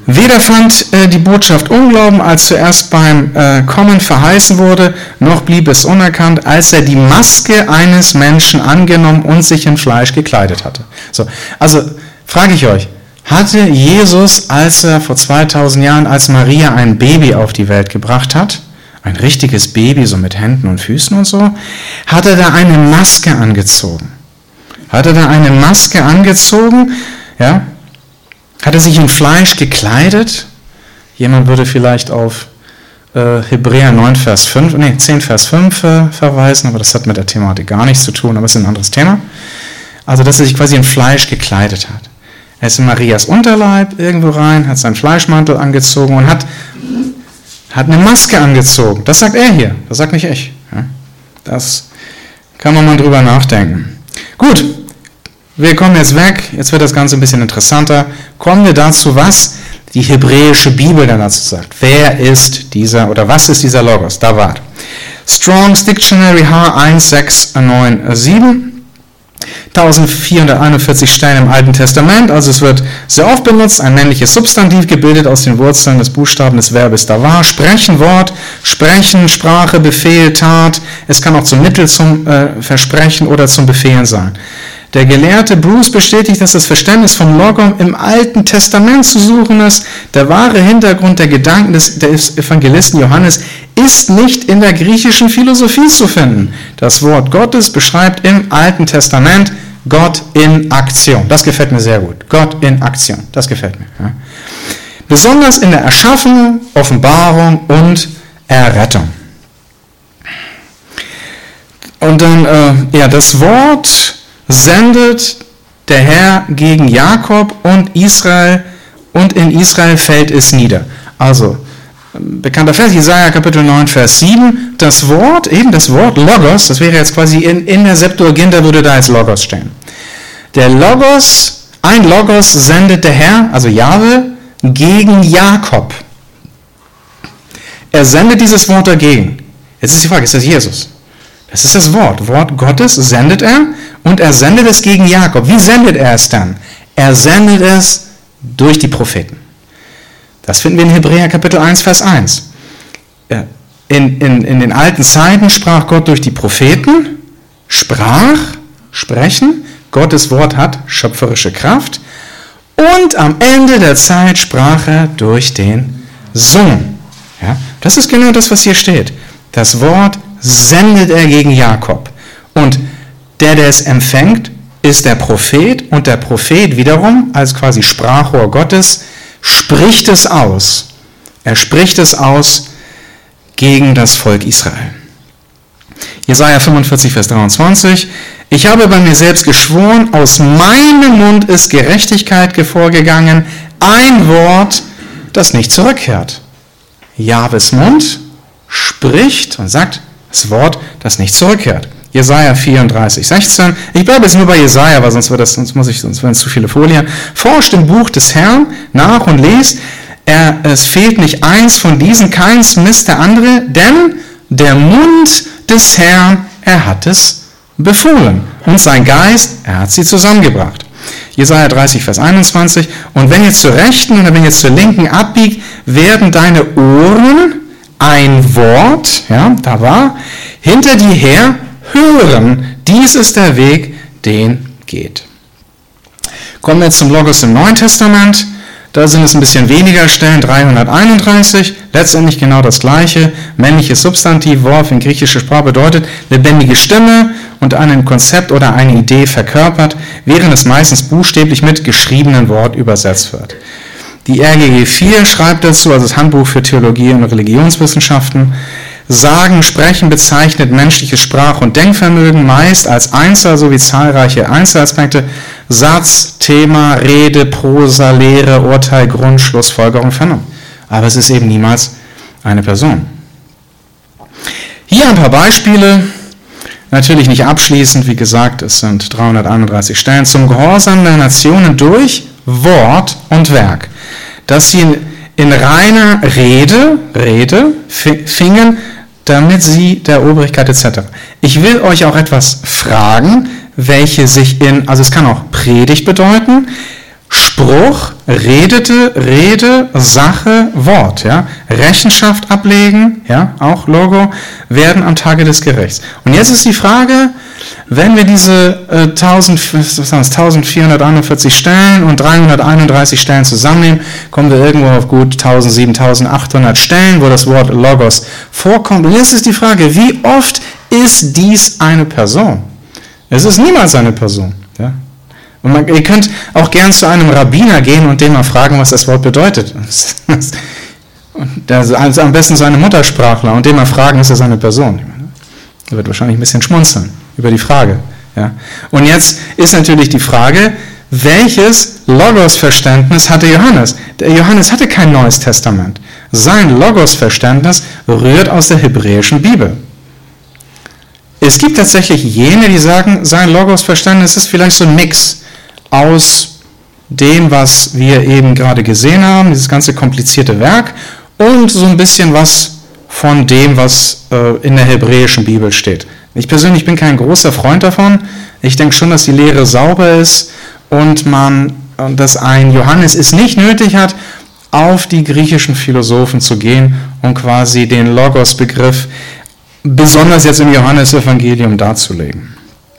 Weder fand äh, die Botschaft Unglauben, als zuerst beim äh, Kommen verheißen wurde, noch blieb es unerkannt, als er die Maske eines Menschen angenommen und sich in Fleisch gekleidet hatte. So, also frage ich euch, hatte Jesus, als er vor zweitausend Jahren, als Maria ein Baby auf die Welt gebracht hat, ein richtiges Baby, so mit Händen und Füßen und so, hat er da eine Maske angezogen? Hat er da eine Maske angezogen? Ja? Hat er sich in Fleisch gekleidet? Jemand würde vielleicht auf äh, Hebräer neun, Vers fünf, nee, zehn, Vers fünf äh, verweisen, aber das hat mit der Thematik gar nichts zu tun, aber es ist ein anderes Thema. Also, dass er sich quasi in Fleisch gekleidet hat. Er ist in Marias Unterleib irgendwo rein, hat seinen Fleischmantel angezogen und hat, hat eine Maske angezogen. Das sagt er hier, das sagt nicht ich. Ja? Das kann man mal drüber nachdenken. Gut. Wir kommen jetzt weg, jetzt wird das Ganze ein bisschen interessanter. Kommen wir dazu, was die hebräische Bibel dann dazu sagt. Wer ist dieser, oder was ist dieser Logos? Da war Strong's Dictionary H eins sechs neun sieben, eintausendvierhunderteinundvierzig Stellen im Alten Testament, also es wird sehr oft benutzt, ein männliches Substantiv gebildet aus den Wurzeln des Buchstaben des Verbes davar, sprechen, Wort, sprechen, Sprache, Befehl, Tat, es kann auch zum Mittel zum äh, Versprechen oder zum Befehlen sein. Der Gelehrte Bruce bestätigt, dass das Verständnis vom Logos im Alten Testament zu suchen ist. Der wahre Hintergrund der Gedanken des, des Evangelisten Johannes ist nicht in der griechischen Philosophie zu finden. Das Wort Gottes beschreibt im Alten Testament Gott in Aktion. Das gefällt mir sehr gut. Gott in Aktion. Das gefällt mir. Ja. Besonders in der Erschaffung, Offenbarung und Errettung. Und dann, äh, ja, das Wort sendet der Herr gegen Jakob und Israel, und in Israel fällt es nieder. Also, bekannter Vers, Jesaja Kapitel neun, Vers sieben, das Wort, eben das Wort Logos, das wäre jetzt quasi in, in der Septuaginta, würde da als Logos stehen. Der Logos, ein Logos sendet der Herr, also Jahwe, gegen Jakob. Er sendet dieses Wort dagegen. Jetzt ist die Frage, ist das Jesus? Das ist das Wort. Wort Gottes sendet er und er sendet es gegen Jakob. Wie sendet er es dann? Er sendet es durch die Propheten. Das finden wir in Hebräer Kapitel eins, Vers eins. In, in, in den alten Zeiten sprach Gott durch die Propheten, sprach, sprechen, Gottes Wort hat schöpferische Kraft, und am Ende der Zeit sprach er durch den Sohn. Ja, das ist genau das, was hier steht. Das Wort sendet er gegen Jakob. Und der, der es empfängt, ist der Prophet, und der Prophet wiederum, als quasi Sprachrohr Gottes, spricht es aus. Er spricht es aus gegen das Volk Israel. Jesaja fünfundvierzig, Vers dreiundzwanzig. Ich habe bei mir selbst geschworen, aus meinem Mund ist Gerechtigkeit hervorgegangen, ein Wort, das nicht zurückkehrt. Jahwes Mund spricht und sagt das Wort, das nicht zurückkehrt. Jesaja vierunddreißig, sechzehn. Ich bleibe jetzt nur bei Jesaja, weil sonst wird das, sonst muss ich, sonst werden es zu viele Folien. Forscht im Buch des Herrn nach und lest. Er, es fehlt nicht eins von diesen, keins misst der andere, denn der Mund des Herrn, er hat es befohlen. Und sein Geist, er hat sie zusammengebracht. Jesaja dreißig, Vers einundzwanzig. Und wenn ihr zur Rechten oder wenn ihr zur Linken abbiegt, werden deine Ohren ein Wort, ja, da war, hinter dir her hören. Dies ist der Weg, den geht. Kommen wir jetzt zum Logos im Neuen Testament. Da sind es ein bisschen weniger Stellen, dreihunderteinunddreißig, letztendlich genau das gleiche. Männliches Substantiv, Wort in griechischer Sprache bedeutet lebendige Stimme und ein Konzept oder eine Idee verkörpert, während es meistens buchstäblich mit geschriebenen Wort übersetzt wird. Die R G G vier schreibt dazu, also das Handbuch für Theologie und Religionswissenschaften, Sagen, Sprechen bezeichnet menschliches Sprach- und Denkvermögen meist als Einzel sowie zahlreiche Einzelaspekte, Satz, Thema, Rede, Prosa, Lehre, Urteil, Grund, Schluss, Folgerung, Vernunft. Aber es ist eben niemals eine Person. Hier ein paar Beispiele, natürlich nicht abschließend, wie gesagt, es sind dreihunderteinunddreißig Stellen, zum Gehorsam der Nationen durch Wort und Werk, dass sie in reiner Rede, Rede fingen, damit sie der Obrigkeit et cetera. Ich will euch auch etwas fragen, welche sich in, also es kann auch Predigt bedeuten, Spruch, redete, Rede, Sache, Wort. Ja? Rechenschaft ablegen, ja, auch Logo, werden am Tage des Gerichts. Und jetzt ist die Frage, wenn wir diese äh, eintausendvierhunderteinundvierzig Stellen und dreihunderteinunddreißig Stellen zusammennehmen, kommen wir irgendwo auf gut siebentausend, siebentausendachthundert Stellen, wo das Wort Logos vorkommt. Und jetzt ist die Frage, wie oft ist dies eine Person? Es ist niemals eine Person. Ja? Und man, ihr könnt auch gern zu einem Rabbiner gehen und den mal fragen, was das Wort bedeutet. Und also am besten zu einem Muttersprachler und den mal fragen, ist das eine Person? Er wird wahrscheinlich ein bisschen schmunzeln über die Frage. Ja? Und jetzt ist natürlich die Frage, welches Logos-Verständnis hatte Johannes? Der Johannes hatte kein Neues Testament. Sein Logos-Verständnis rührt aus der hebräischen Bibel. Es gibt tatsächlich jene, die sagen, sein Logos-Verständnis ist vielleicht so ein Mix aus dem, was wir eben gerade gesehen haben, dieses ganze komplizierte Werk, und so ein bisschen was von dem, was äh, in der hebräischen Bibel steht. Ich persönlich bin kein großer Freund davon. Ich denke schon, dass die Lehre sauber ist und man, dass ein Johannes es nicht nötig hat, auf die griechischen Philosophen zu gehen und quasi den Logos-Begriff besonders jetzt im Johannesevangelium darzulegen.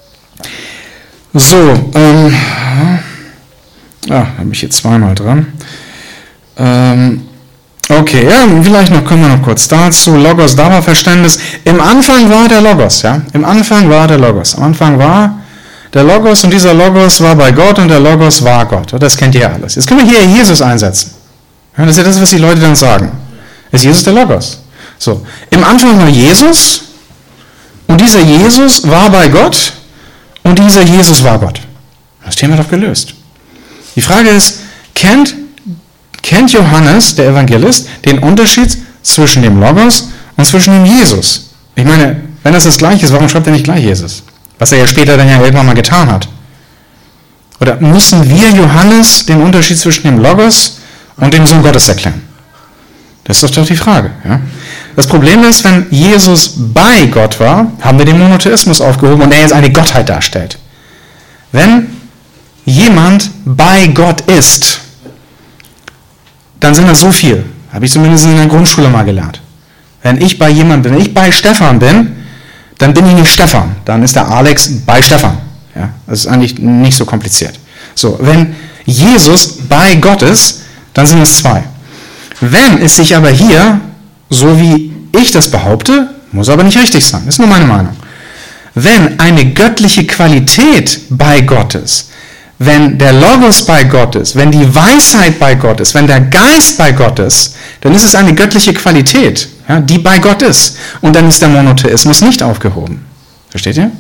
So, ähm, ja, da bin ich jetzt zweimal dran. Ähm, okay, ja, vielleicht noch, kommen wir noch kurz dazu. Logos, Dauerverständnis. Im Anfang war der Logos, ja. Im Anfang war der Logos. Am Anfang war der Logos und dieser Logos war bei Gott und der Logos war Gott. Das kennt ihr alles. Jetzt können wir hier Jesus einsetzen. Ja, das ist ja das, was die Leute dann sagen. Ist Jesus der Logos? So, im Anfang war Jesus und dieser Jesus war bei Gott und dieser Jesus war Gott. Das Thema doch gelöst. Die Frage ist, kennt, kennt Johannes, der Evangelist, den Unterschied zwischen dem Logos und zwischen dem Jesus? Ich meine, wenn das das Gleiche ist, warum schreibt er nicht gleich Jesus? Was er ja später dann ja irgendwann mal getan hat. Oder müssen wir Johannes den Unterschied zwischen dem Logos und dem Sohn Gottes erklären? Das ist doch die Frage. Ja? Das Problem ist, wenn Jesus bei Gott war, haben wir den Monotheismus aufgehoben und er jetzt eine Gottheit darstellt. Wenn jemand bei Gott ist, dann sind das so viel. Habe ich zumindest in der Grundschule mal gelernt. Wenn ich bei jemandem bin, wenn ich bei Stefan bin, dann bin ich nicht Stefan. Dann ist der Alex bei Stefan. Ja? Das ist eigentlich nicht so kompliziert. So, wenn Jesus bei Gott ist, dann sind es zwei. Wenn es sich aber hier, so wie ich das behaupte, muss aber nicht richtig sein, ist nur meine Meinung, wenn eine göttliche Qualität bei Gott ist, wenn der Logos bei Gott ist, wenn die Weisheit bei Gott ist, wenn der Geist bei Gott ist, dann ist es eine göttliche Qualität, ja, die bei Gott ist. Und dann ist der Monotheismus nicht aufgehoben. Versteht ihr?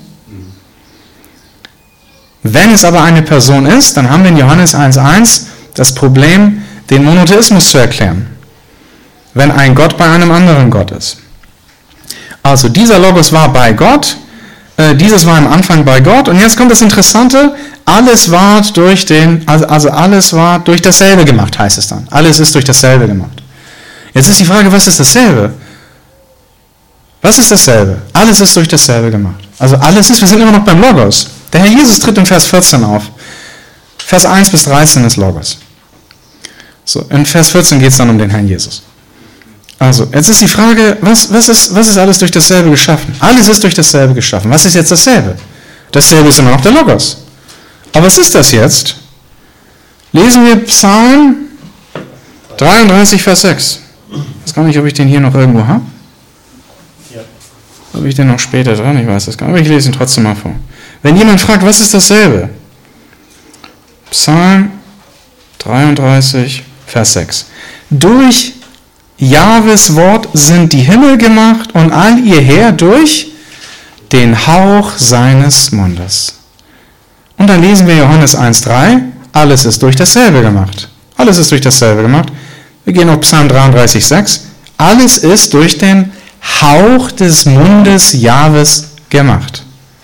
Wenn es aber eine Person ist, dann haben wir in Johannes eins eins das Problem, den Monotheismus zu erklären, wenn ein Gott bei einem anderen Gott ist. Also dieser Logos war bei Gott, äh, dieses war am Anfang bei Gott, und jetzt kommt das Interessante, alles war durch den, also, also alles war durch dasselbe gemacht, heißt es dann. Alles ist durch dasselbe gemacht. Jetzt ist die Frage, was ist dasselbe? Was ist dasselbe? Alles ist durch dasselbe gemacht. Also alles ist, wir sind immer noch beim Logos. Der Herr Jesus tritt in Vers vierzehn auf. Vers eins bis dreizehn ist Logos. So, in Vers vierzehn geht es dann um den Herrn Jesus. Also, jetzt ist die Frage, was, was, ist, was ist alles durch dasselbe geschaffen? Alles ist durch dasselbe geschaffen. Was ist jetzt dasselbe? Dasselbe ist immer noch der Logos. Aber was ist das jetzt? Lesen wir Psalm dreiunddreißig, Vers sechs. Ich weiß gar nicht, ob ich den hier noch irgendwo habe. Ja. Habe ich den noch später dran? Ich weiß das gar nicht, aber ich lese ihn trotzdem mal vor. Wenn jemand fragt, was ist dasselbe? Psalm dreiunddreißig, Vers sechs. Durch Jahwes Wort sind die Himmel gemacht und all ihr Heer durch den Hauch seines Mundes. Und dann lesen wir Johannes eins drei, alles ist durch dasselbe gemacht. Alles ist durch dasselbe gemacht. Wir gehen auf Psalm dreiunddreißig, Sechs. Alles ist durch den Hauch des Mundes Jahwes gemacht.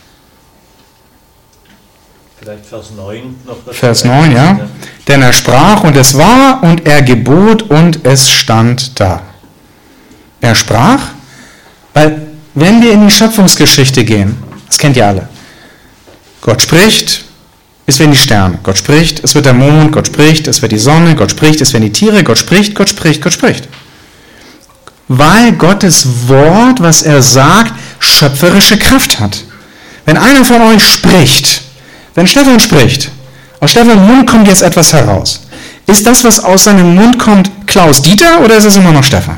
Vielleicht Vers neun noch. Vers neun, ja. Denn er sprach und es war und er gebot und es stand da. Er sprach, weil wenn wir in die Schöpfungsgeschichte gehen, das kennt ihr alle, Gott spricht, es werden die Sterne, Gott spricht, es wird der Mond, Gott spricht, es wird die Sonne, Gott spricht, es werden die Tiere, Gott spricht, Gott spricht, Gott spricht. Weil Gottes Wort, was er sagt, schöpferische Kraft hat. Wenn einer von euch spricht, wenn Stefan spricht, aus Stefans Mund kommt jetzt etwas heraus. Ist das, was aus seinem Mund kommt, Klaus Dieter oder ist es immer noch Stefan?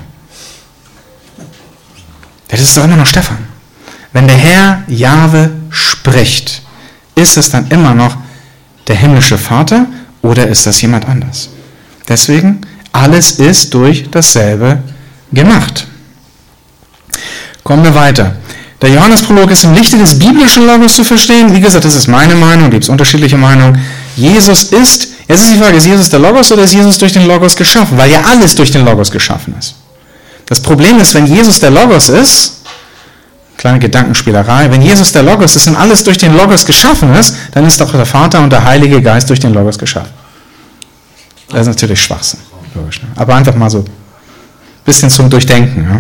Das ist doch immer noch Stefan. Wenn der Herr Jahwe spricht, ist es dann immer noch der himmlische Vater oder ist das jemand anders? Deswegen, alles ist durch dasselbe gemacht. Kommen wir weiter. Der Johannesprolog ist im Lichte des biblischen Logos zu verstehen. Wie gesagt, das ist meine Meinung, gibt es unterschiedliche Meinungen. Jesus ist, jetzt ist die Frage, ist Jesus der Logos oder ist Jesus durch den Logos geschaffen? Weil ja alles durch den Logos geschaffen ist. Das Problem ist, wenn Jesus der Logos ist, kleine Gedankenspielerei, wenn Jesus der Logos ist und alles durch den Logos geschaffen ist, dann ist doch der Vater und der Heilige Geist durch den Logos geschaffen. Das ist natürlich Schwachsinn. Logisch, ne? Aber einfach mal so ein bisschen zum Durchdenken. Ja?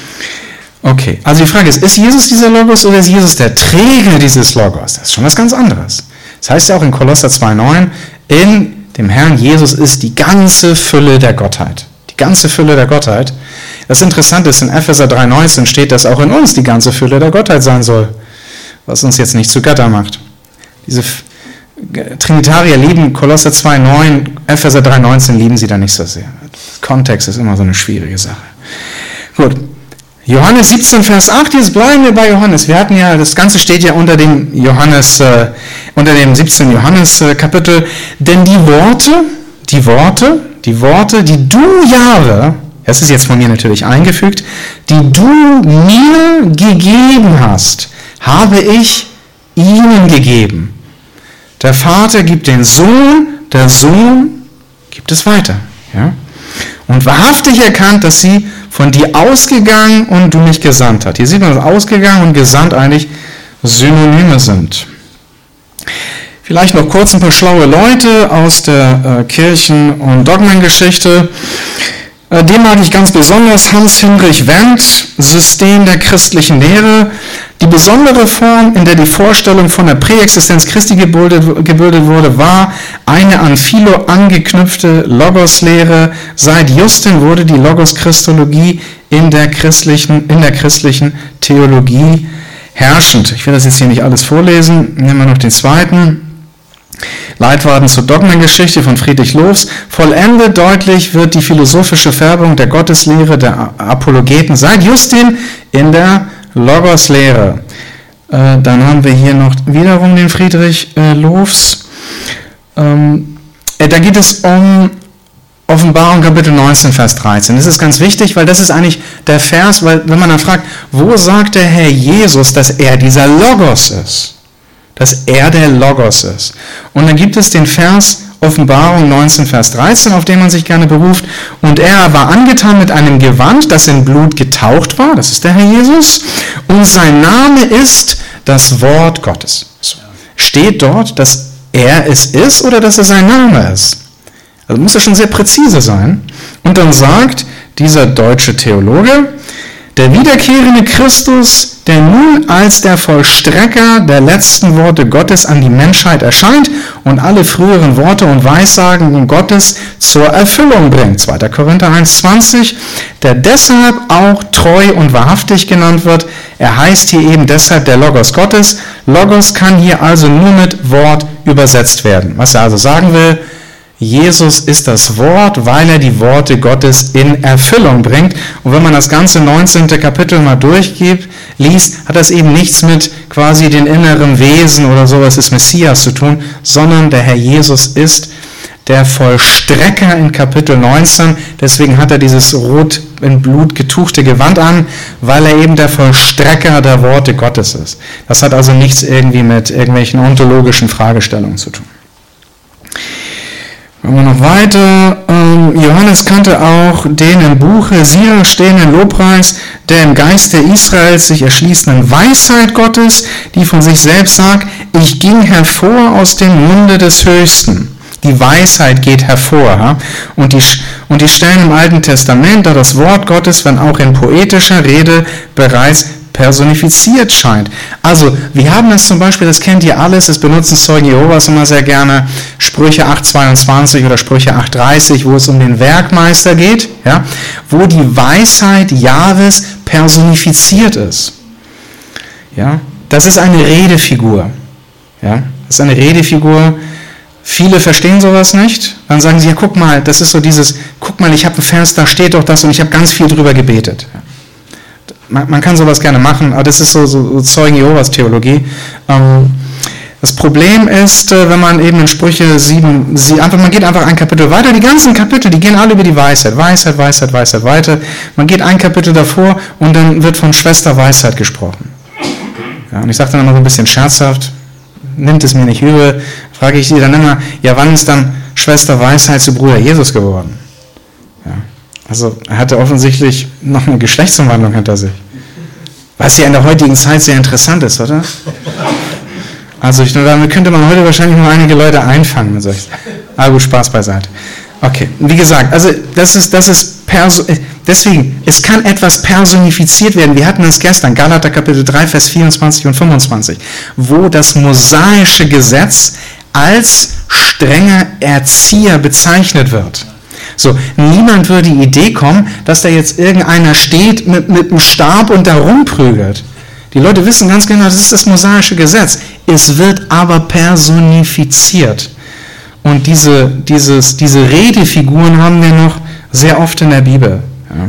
Okay, also die Frage ist, ist Jesus dieser Logos oder ist Jesus der Träger dieses Logos? Das ist schon was ganz anderes. Das heißt ja auch in Kolosser zwei neun, in dem Herrn Jesus ist die ganze Fülle der Gottheit. Die ganze Fülle der Gottheit. Das Interessante ist, in Epheser drei neunzehn steht, dass auch in uns die ganze Fülle der Gottheit sein soll, was uns jetzt nicht zu Götter macht. Diese Trinitarier lieben Kolosser zwei neun, Epheser drei neunzehn lieben sie da nicht so sehr. Kontext ist immer so eine schwierige Sache. Gut, Johannes siebzehn, Vers acht, jetzt bleiben wir bei Johannes. Wir hatten ja, das Ganze steht ja unter dem Johannes, äh, unter dem siebzehnten Johannes-Kapitel, denn die Worte, die Worte, die Worte, die du, Jahwe, das ist jetzt von mir natürlich eingefügt, die du mir gegeben hast, habe ich ihnen gegeben. Der Vater gibt den Sohn, der Sohn gibt es weiter. Ja? Und wahrhaftig erkannt, dass sie von dir ausgegangen und du mich gesandt hast. Hier sieht man, dass ausgegangen und gesandt eigentlich Synonyme sind. Vielleicht noch kurz ein paar schlaue Leute aus der äh, Kirchen- und Dogmengeschichte. Äh, den mag ich ganz besonders, Hans-Hinrich Wendt, System der christlichen Lehre. Die besondere Form, in der die Vorstellung von der Präexistenz Christi gebildet, gebildet wurde, war eine an Philo angeknüpfte Logos-Lehre. Seit Justin wurde die Logos-Christologie in der christlichen, in der christlichen Theologie herrschend. Ich will das jetzt hier nicht alles vorlesen, nehmen wir noch den zweiten. Leitfaden zur Dogmengeschichte von Friedrich Lohs. Vollendet deutlich wird die philosophische Färbung der Gotteslehre der Apologeten seit Justin in der Logos-Lehre. Äh, dann haben wir hier noch wiederum den Friedrich äh, Lohs. Ähm, äh, da geht es um Offenbarung Kapitel neunzehn, Vers dreizehn. Das ist ganz wichtig, weil das ist eigentlich der Vers, weil wenn man dann fragt, wo sagt der Herr Jesus, dass er dieser Logos ist? Dass er der Logos ist. Und dann gibt es den Vers Offenbarung neunzehn, Vers dreizehn, auf den man sich gerne beruft. Und er war angetan mit einem Gewand, das in Blut getaucht war. Das ist der Herr Jesus. Und sein Name ist das Wort Gottes. Steht dort, dass er es ist oder dass er sein Name ist? Also muss er schon sehr präzise sein. Und dann sagt dieser deutsche Theologe, der wiederkehrende Christus, der nun als der Vollstrecker der letzten Worte Gottes an die Menschheit erscheint und alle früheren Worte und Weissagungen Gottes zur Erfüllung bringt. zweiter Korinther eins, zwanzig, der deshalb auch treu und wahrhaftig genannt wird. Er heißt hier eben deshalb der Logos Gottes. Logos kann hier also nur mit Wort übersetzt werden. Was er also sagen will, Jesus ist das Wort, weil er die Worte Gottes in Erfüllung bringt. Und wenn man das ganze neunzehnte Kapitel mal durchgibt, liest, hat das eben nichts mit quasi den inneren Wesen oder sowas des Messias zu tun, sondern der Herr Jesus ist der Vollstrecker in Kapitel neunzehn. Deswegen hat er dieses rot in Blut getuchte Gewand an, weil er eben der Vollstrecker der Worte Gottes ist. Das hat also nichts irgendwie mit irgendwelchen ontologischen Fragestellungen zu tun. Gehen wir noch weiter. Johannes kannte auch den im Buche Sirach stehenden Lobpreis der im Geiste Israels sich erschließenden Weisheit Gottes, die von sich selbst sagt, ich ging hervor aus dem Munde des Höchsten. Die Weisheit geht hervor. Und die, und die Stellen im Alten Testament, da das Wort Gottes, wenn auch in poetischer Rede, bereits personifiziert scheint. Also, wir haben das zum Beispiel, das kennt ihr alles, das benutzen Zeugen Jehovas immer sehr gerne, Sprüche acht zweiundzwanzig oder Sprüche acht dreißig, wo es um den Werkmeister geht, ja, wo die Weisheit Jahwes personifiziert ist. Ja, das ist eine Redefigur. Ja, das ist eine Redefigur. Viele verstehen sowas nicht. Dann sagen sie, ja, guck mal, das ist so dieses, guck mal, ich habe einen Vers, da steht doch das und ich habe ganz viel drüber gebetet. Man, man kann sowas gerne machen, aber das ist so, so, so Zeugen Jehovas Theologie. Ähm, das Problem ist, wenn man eben in Sprüche sieben, sie, einfach, man geht einfach ein Kapitel weiter, die ganzen Kapitel, die gehen alle über die Weisheit, Weisheit, Weisheit, Weisheit, weiter. Man geht ein Kapitel davor und dann wird von Schwester Weisheit gesprochen. Ja, und ich sage dann immer so ein bisschen scherzhaft, nimmt es mir nicht übel, frage ich sie dann immer, ja, wann ist dann Schwester Weisheit zu Bruder Jesus geworden? Ja, also er hatte offensichtlich noch eine Geschlechtsumwandlung hinter sich. Was ja in der heutigen Zeit sehr interessant ist, oder? Also ich, damit könnte man heute wahrscheinlich noch einige Leute einfangen mit solchen. Ah gut, Spaß beiseite. Okay, wie gesagt, also das ist, das ist perso- deswegen, es kann etwas personifiziert werden. Wir hatten das gestern, Galater Kapitel drei, Vers vierundzwanzig und fünfundzwanzig, wo das mosaische Gesetz als strenger Erzieher bezeichnet wird. So, niemand würde die Idee kommen, dass da jetzt irgendeiner steht mit, mit einem Stab und da rumprügelt. Die Leute wissen ganz genau, das ist das mosaische Gesetz. Es wird aber personifiziert. Und diese, dieses, diese Redefiguren haben wir noch sehr oft in der Bibel. Ja.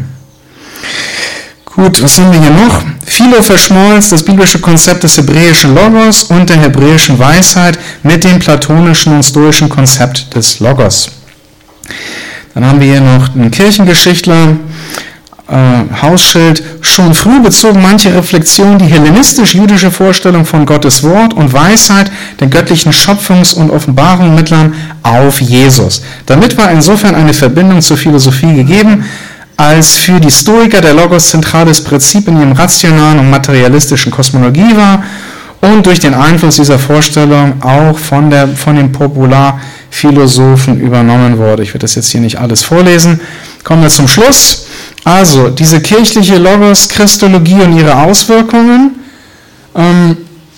Gut, was haben wir hier noch? Philo verschmolz das biblische Konzept des hebräischen Logos und der hebräischen Weisheit mit dem platonischen und stoischen Konzept des Logos. Dann haben wir hier noch einen Kirchengeschichtler, äh, Hausschild. Schon früh bezogen manche Reflexionen die hellenistisch-jüdische Vorstellung von Gottes Wort und Weisheit, den göttlichen Schöpfungs- und Offenbarungsmittlern, auf Jesus. Damit war insofern eine Verbindung zur Philosophie gegeben, als für die Stoiker der Logos zentrales Prinzip in ihrem rationalen und materialistischen Kosmologie war und durch den Einfluss dieser Vorstellung auch von, der, von den Popularphilosophen übernommen wurde. Ich werde das jetzt hier nicht alles vorlesen. Kommen wir zum Schluss. Also, diese kirchliche Logos-Christologie und ihre Auswirkungen. Ähm,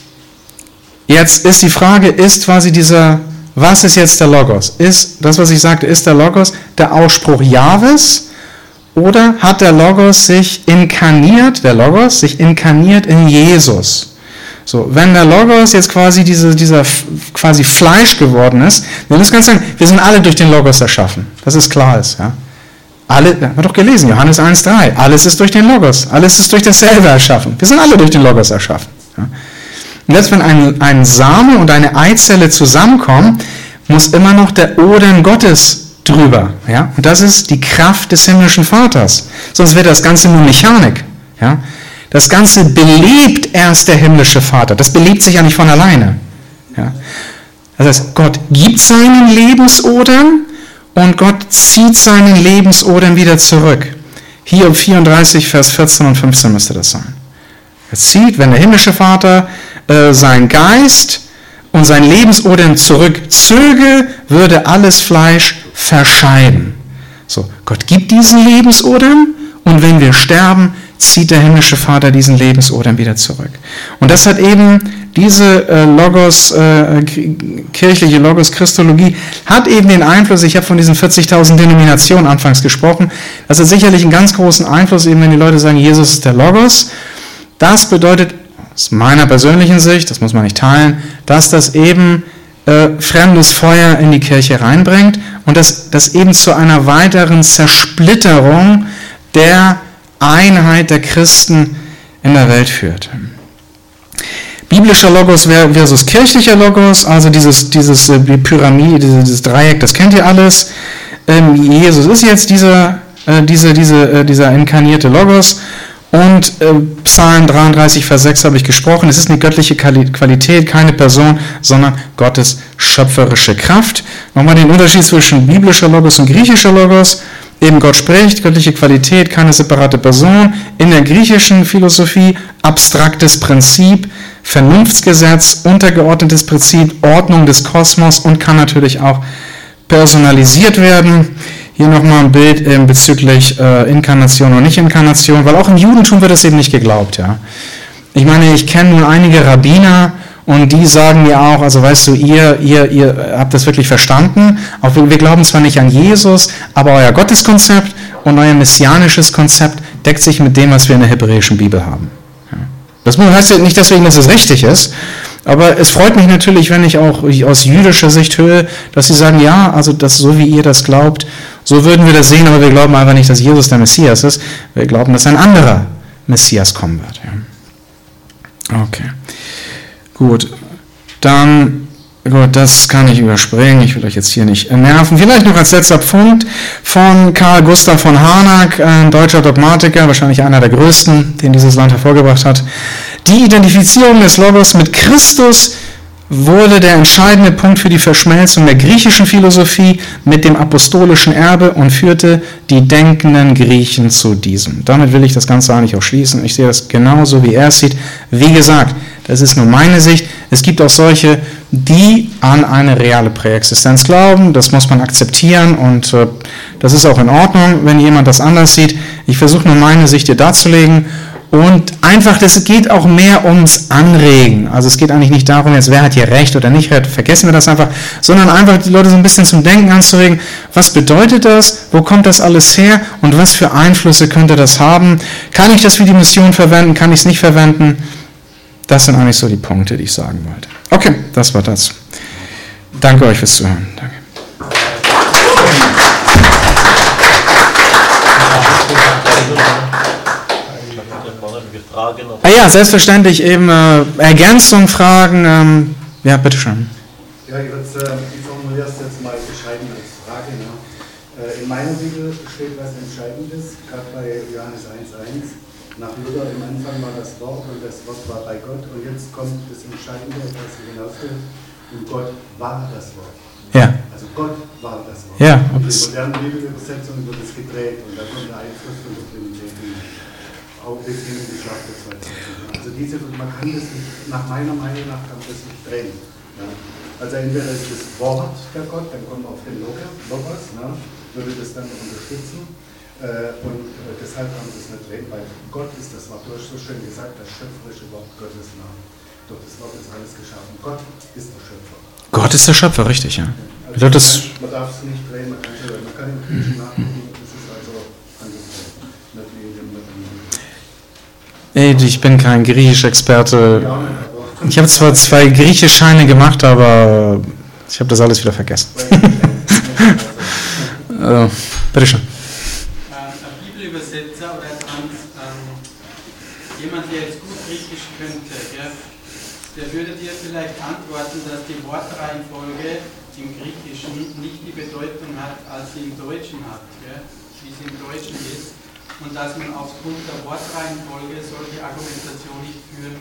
jetzt ist die Frage, ist quasi dieser, was ist jetzt der Logos? Ist das, was ich sagte, ist der Logos der Ausspruch Jahwes? Oder hat der Logos sich inkarniert, der Logos sich inkarniert in Jesus? So, wenn der Logos jetzt quasi diese, dieser quasi Fleisch geworden ist, wir müssen ganz sagen, wir sind alle durch den Logos erschaffen, dass es klar ist. Ja? Alle, haben wir doch gelesen, Johannes eins drei, alles ist durch den Logos, alles ist durch dasselbe erschaffen. Wir sind alle durch den Logos erschaffen. Ja? Und jetzt, wenn ein, ein Same und eine Eizelle zusammenkommen, muss immer noch der Odem Gottes drüber. Ja? Und das ist die Kraft des himmlischen Vaters. Sonst wäre das Ganze nur Mechanik. Ja? Das Ganze belebt erst der himmlische Vater. Das belebt sich ja nicht von alleine. Ja? Das heißt, Gott gibt seinen Lebensodem und Gott zieht seinen Lebensodem wieder zurück. Hier um vierunddreißig, Vers vierzehn und fünfzehn müsste das sein. Er zieht, wenn der himmlische Vater äh, seinen Geist und sein Lebensodem zurückzöge, würde alles Fleisch verscheiden. So, Gott gibt diesen Lebensodem und wenn wir sterben, zieht der himmlische Vater diesen Lebensodem wieder zurück. Und das hat eben diese äh, Logos, äh, kirchliche Logos-Christologie, hat eben den Einfluss, ich habe von diesen vierzigtausend Denominationen anfangs gesprochen, das hat sicherlich einen ganz großen Einfluss, eben wenn die Leute sagen, Jesus ist der Logos. Das bedeutet, aus meiner persönlichen Sicht, das muss man nicht teilen, dass das eben äh, fremdes Feuer in die Kirche reinbringt und dass das eben zu einer weiteren Zersplitterung der Einheit der Christen in der Welt führt. Biblischer Logos versus kirchlicher Logos, also dieses, dieses äh, Pyramide, dieses, dieses Dreieck, das kennt ihr alles. Ähm, Jesus ist jetzt dieser, äh, diese, diese, äh, dieser inkarnierte Logos. Und äh, Psalm dreiunddreißig, Vers sechs habe ich gesprochen. Es ist eine göttliche Qualität, keine Person, sondern Gottes schöpferische Kraft. Nochmal den Unterschied zwischen biblischer Logos und griechischer Logos. Eben Gott spricht, göttliche Qualität, keine separate Person. In der griechischen Philosophie abstraktes Prinzip, Vernunftsgesetz, untergeordnetes Prinzip, Ordnung des Kosmos und kann natürlich auch personalisiert werden. Hier nochmal ein Bild äh, bezüglich äh, Inkarnation und Nicht-Inkarnation, weil auch im Judentum wird das eben nicht geglaubt. Ja. Ich meine, ich kenne nun einige Rabbiner und die sagen mir auch, also weißt du, ihr, ihr, ihr habt das wirklich verstanden. Auch wir, wir glauben zwar nicht an Jesus, aber euer Gotteskonzept und euer messianisches Konzept deckt sich mit dem, was wir in der hebräischen Bibel haben. Ja. Das heißt ja nicht deswegen, dass es richtig ist, aber es freut mich natürlich, wenn ich auch aus jüdischer Sicht höre, dass sie sagen, ja, also das, so wie ihr das glaubt, so würden wir das sehen, aber wir glauben einfach nicht, dass Jesus der Messias ist. Wir glauben, dass ein anderer Messias kommen wird. Ja. Okay, gut. Dann, gut, das kann ich überspringen. Ich will euch jetzt hier nicht nerven. Vielleicht noch als letzter Punkt von Karl Gustav von Harnack, ein deutscher Dogmatiker, wahrscheinlich einer der größten, den dieses Land hervorgebracht hat. Die Identifizierung des Logos mit Christus wurde der entscheidende Punkt für die Verschmelzung der griechischen Philosophie mit dem apostolischen Erbe und führte die denkenden Griechen zu diesem. Damit will ich das Ganze eigentlich auch schließen. Ich sehe das genauso, wie er es sieht. Wie gesagt, das ist nur meine Sicht. Es gibt auch solche, die an eine reale Präexistenz glauben. Das muss man akzeptieren und äh, das ist auch in Ordnung, wenn jemand das anders sieht. Ich versuche nur meine Sicht hier darzulegen. Und einfach, das geht auch mehr ums Anregen. Also es geht eigentlich nicht darum, jetzt wer hat hier recht oder nicht recht, vergessen wir das einfach, sondern einfach die Leute so ein bisschen zum Denken anzuregen. Was bedeutet das? Wo kommt das alles her? Und was für Einflüsse könnte das haben? Kann ich das für die Mission verwenden? Kann ich es nicht verwenden? Das sind eigentlich so die Punkte, die ich sagen wollte. Okay, das war das. Danke euch fürs Zuhören. Danke. Fragen? Ah ja, selbstverständlich eben äh, Ergänzung, Fragen. Ähm, ja, bitteschön. Ja, ich, äh, ich formuliere es jetzt mal bescheiden als Frage. Ne? Äh, in meiner Bibel steht was Entscheidendes, gerade bei Johannes eins eins. Nach Luther im Anfang war das Wort und das Wort war bei Gott. Und jetzt kommt das Entscheidende, was ich hinaus will. Und Gott war das Wort. Ja. Also Gott war das Wort. Ja. In der modernen Bibelübersetzung wird es gedreht und da kommt der Einfluss von der Trinität auch bis hin in die Schlacht der zwei Zeugen. Also diese, man kann das nicht, nach meiner Meinung nach kann man das nicht drehen. Ja. Also entweder ist das Wort der Gott, dann kommt man auf den Logos, ne, würde das dann unterstützen. Äh, und äh, deshalb haben sie es nicht drehen, weil Gott ist das Wort, du hast so schön gesagt, das schöpferische Wort Gottes. Ne. Durch das Wort ist alles geschaffen. Gott ist der Schöpfer. Gott ist der Schöpfer, richtig, ja. Also das man darf es nicht drehen, man kann, man kann im Griechen nachgucken, das ist also anders. Nicht wie in dem Ich bin kein Griechisch-Experte. Ich habe zwar zwei Griechisch-Scheine gemacht, aber ich habe das alles wieder vergessen. also, bitteschön. Ein Bibelübersetzer oder Trans, ähm, jemand, der jetzt gut Griechisch könnte, ja, der würde dir vielleicht antworten, dass die Wortreihenfolge im Griechischen nicht die Bedeutung hat, als sie im Deutschen hat, ja, wie sie im Deutschen ist. Und dass man aufgrund der Wortreihenfolge solche Argumentation nicht führen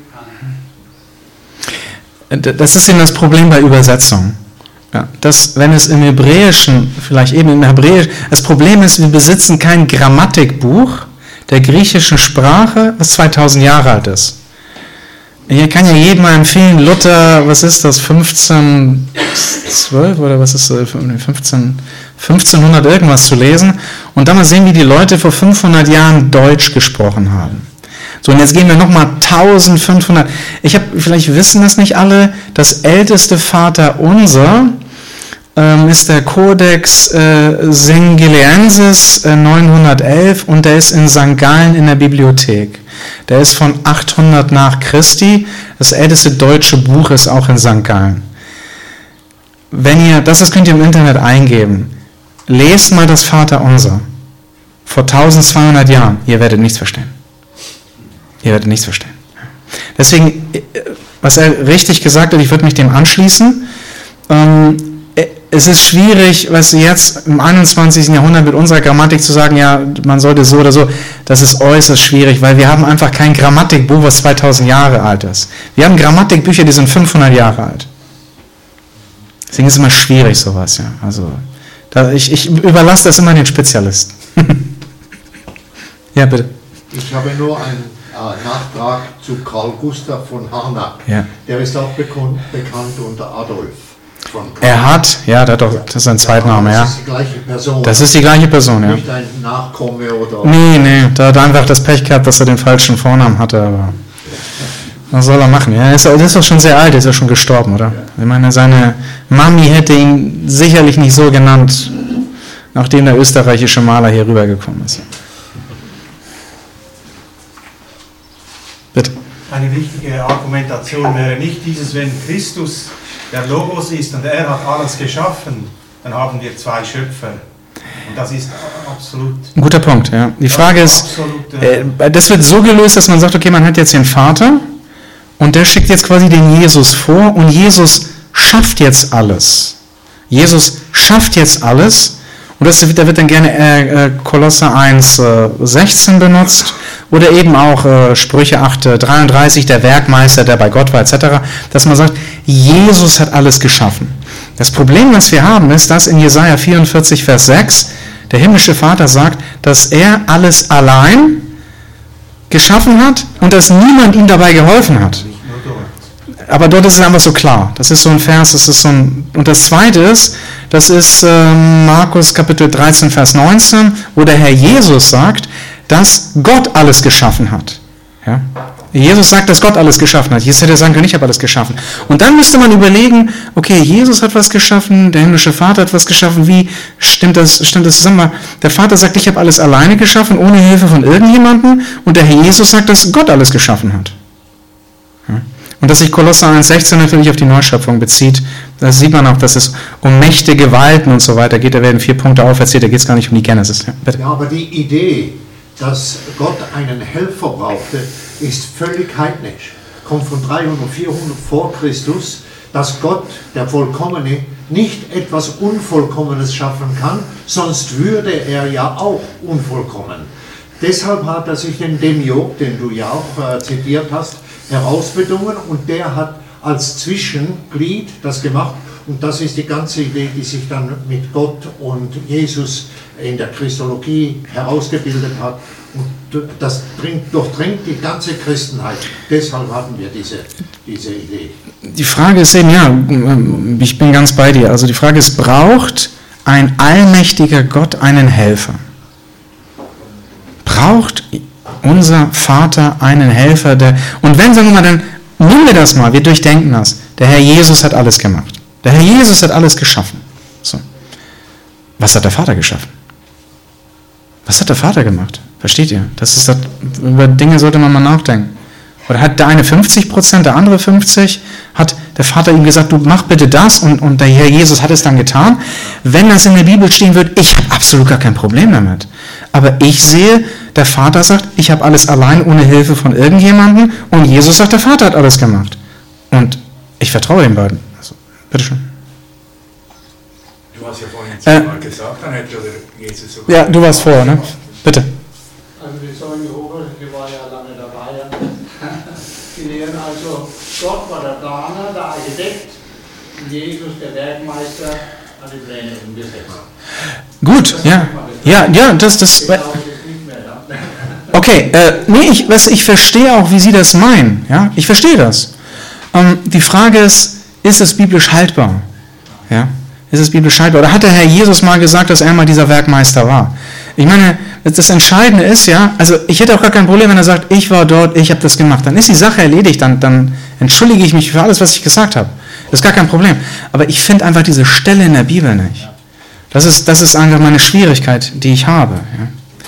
kann. Das ist eben das Problem bei Übersetzung. Ja, dass, wenn es im Hebräischen, vielleicht eben im Hebräischen, das Problem ist, wir besitzen kein Grammatikbuch der griechischen Sprache, was zweitausend Jahre alt ist. Hier kann ja jedem mal empfehlen, Luther, was ist das, fünfzehnhundertzwölf oder was ist das, fünfzehn, fünfzehnhundert irgendwas zu lesen und dann mal sehen, wie die Leute vor fünfhundert Jahren Deutsch gesprochen haben. So, und jetzt gehen wir nochmal eintausendfünfhundert, ich habe, vielleicht wissen das nicht alle, das älteste Vaterunser ähm, ist der Codex äh, Sengeliensis äh, neunhundertelf und der ist in Sankt Gallen in der Bibliothek. Der ist von achthundert nach Christi. Das älteste deutsche Buch ist auch in Sankt Gallen. Wenn ihr, das, das könnt ihr im Internet eingeben. Lest mal das Vaterunser. Vor eintausendzweihundert Jahren. Ihr werdet nichts verstehen. Ihr werdet nichts verstehen. Deswegen, was er richtig gesagt hat, ich würde mich dem anschließen. Ähm, es ist schwierig, was jetzt im einundzwanzigsten Jahrhundert mit unserer Grammatik zu sagen, ja, man sollte so oder so, das ist äußerst schwierig, weil wir haben einfach kein Grammatikbuch, was zweitausend Jahre alt ist. Wir haben Grammatikbücher, die sind fünfhundert Jahre alt. Deswegen ist es immer schwierig, sowas, ja. Also, da, ich, ich überlasse das immer den Spezialisten. Ja, bitte. Ich habe nur einen äh, Nachtrag zu Karl Gustav von Harnack. Ja. Der ist auch bekannt, bekannt unter Adolf. Er hat, ja, der hat doch, das ist ein Zweitname, ja. Das ist die gleiche Person. Das ist die gleiche Person, ja. Nicht ein Nachkomme oder... Nee, nee, da hat er einfach das Pech gehabt, dass er den falschen Vornamen hatte, aber... Was soll er machen? Ja, ist, das ist doch schon sehr alt, ist ja schon gestorben, oder? Ich meine, seine Mami hätte ihn sicherlich nicht so genannt, nachdem der österreichische Maler hier rübergekommen ist. Bitte. Eine wichtige Argumentation wäre nicht dieses, wenn Christus der Logos ist und er hat alles geschaffen, dann haben wir zwei Schöpfer. Und das ist absolut... Ein guter Punkt, ja. Die Frage ist, äh, das wird so gelöst, dass man sagt, okay, man hat jetzt den Vater und der schickt jetzt quasi den Jesus vor und Jesus schafft jetzt alles. Jesus schafft jetzt alles und das, da wird dann gerne äh, Kolosser eins sechzehn benutzt oder eben auch äh, Sprüche acht dreiunddreißig, der Werkmeister, der bei Gott war, et cetera, dass man sagt, Jesus hat alles geschaffen. Das Problem, was wir haben, ist, dass in Jesaja vierundvierzig, Vers sechs der himmlische Vater sagt, dass er alles allein geschaffen hat und dass niemand ihm dabei geholfen hat. Aber dort ist es einfach so klar. Das ist so ein Vers, das ist so ein... Und das Zweite ist, das ist äh, Markus Kapitel dreizehn, Vers neunzehn, wo der Herr Jesus sagt, dass Gott alles geschaffen hat. Ja? Jesus sagt, dass Gott alles geschaffen hat. Jesus hätte sagen können, ich habe alles geschaffen. Und dann müsste man überlegen, okay, Jesus hat was geschaffen, der himmlische Vater hat was geschaffen, wie stimmt das, stimmt das zusammen? Der Vater sagt, ich habe alles alleine geschaffen, ohne Hilfe von irgendjemandem, und der Herr Jesus sagt, dass Gott alles geschaffen hat. Ja? Und dass sich Kolosser eins sechzehn natürlich auf die Neuschöpfung bezieht, da sieht man auch, dass es um Mächte, Gewalten und so weiter geht. Da werden vier Punkte aufgezählt, da geht es gar nicht um die Genesis. Ja, bitte. Ja, aber die Idee, dass Gott einen Helfer brauchte, ist völlig heidnisch. Kommt von dreihundert, vierhundert vor Christus, dass Gott, der Vollkommene, nicht etwas Unvollkommenes schaffen kann, sonst würde er ja auch unvollkommen. Deshalb hat er sich den Demiurg, den du ja auch äh, zitiert hast, herausbedungen, und der hat als Zwischenglied das gemacht, und das ist die ganze Idee, die sich dann mit Gott und Jesus in der Christologie herausgebildet hat, und das dringt, durchdringt die ganze Christenheit. Deshalb haben wir diese, diese Idee. Die Frage ist eben, ja, ich bin ganz bei dir, also die Frage ist, braucht ein allmächtiger Gott einen Helfer? Braucht unser Vater einen Helfer, der, und wenn, sagen wir mal, dann nehmen wir das mal, wir durchdenken das, der Herr Jesus hat alles gemacht. Der Herr Jesus hat alles geschaffen. So. Was hat der Vater geschaffen? Was hat der Vater gemacht? Versteht ihr? Das ist das, über Dinge sollte man mal nachdenken. Oder hat der eine fünfzig Prozent, der andere fünfzig? Hat der Vater ihm gesagt, du mach bitte das, und, und der Herr Jesus hat es dann getan? Wenn das in der Bibel stehen wird, ich habe absolut gar kein Problem damit. Aber ich sehe, der Vater sagt, ich habe alles allein ohne Hilfe von irgendjemandem, und Jesus sagt, der Vater hat alles gemacht. Und ich vertraue den beiden. Also, bitteschön. Du hast ja vorhin zweimal äh, gesagt, dann hätte Jesus sogar... Ja, du warst vor, ne? Bitte. Also die Säule Jehovas, die war ja lange dabei. Die lehren also, Gott war der Planer, der Architekt, und Jesus der Werkmeister hat die Pläne umgesetzt. Gut, ja. Ja, ja, das... das okay, äh, nee, ich, was, ich verstehe auch, wie Sie das meinen. Ja? Ich verstehe das. Ähm, die Frage ist, ist es biblisch haltbar? Ja? Ist es biblisch haltbar? Oder hat der Herr Jesus mal gesagt, dass er mal dieser Werkmeister war? Ich meine, das Entscheidende ist, ja, also ich hätte auch gar kein Problem, wenn er sagt, ich war dort, ich habe das gemacht. Dann ist die Sache erledigt, dann, dann entschuldige ich mich für alles, was ich gesagt habe. Das ist gar kein Problem. Aber ich finde einfach diese Stelle in der Bibel nicht. Das ist, das ist einfach meine Schwierigkeit, die ich habe. Ja.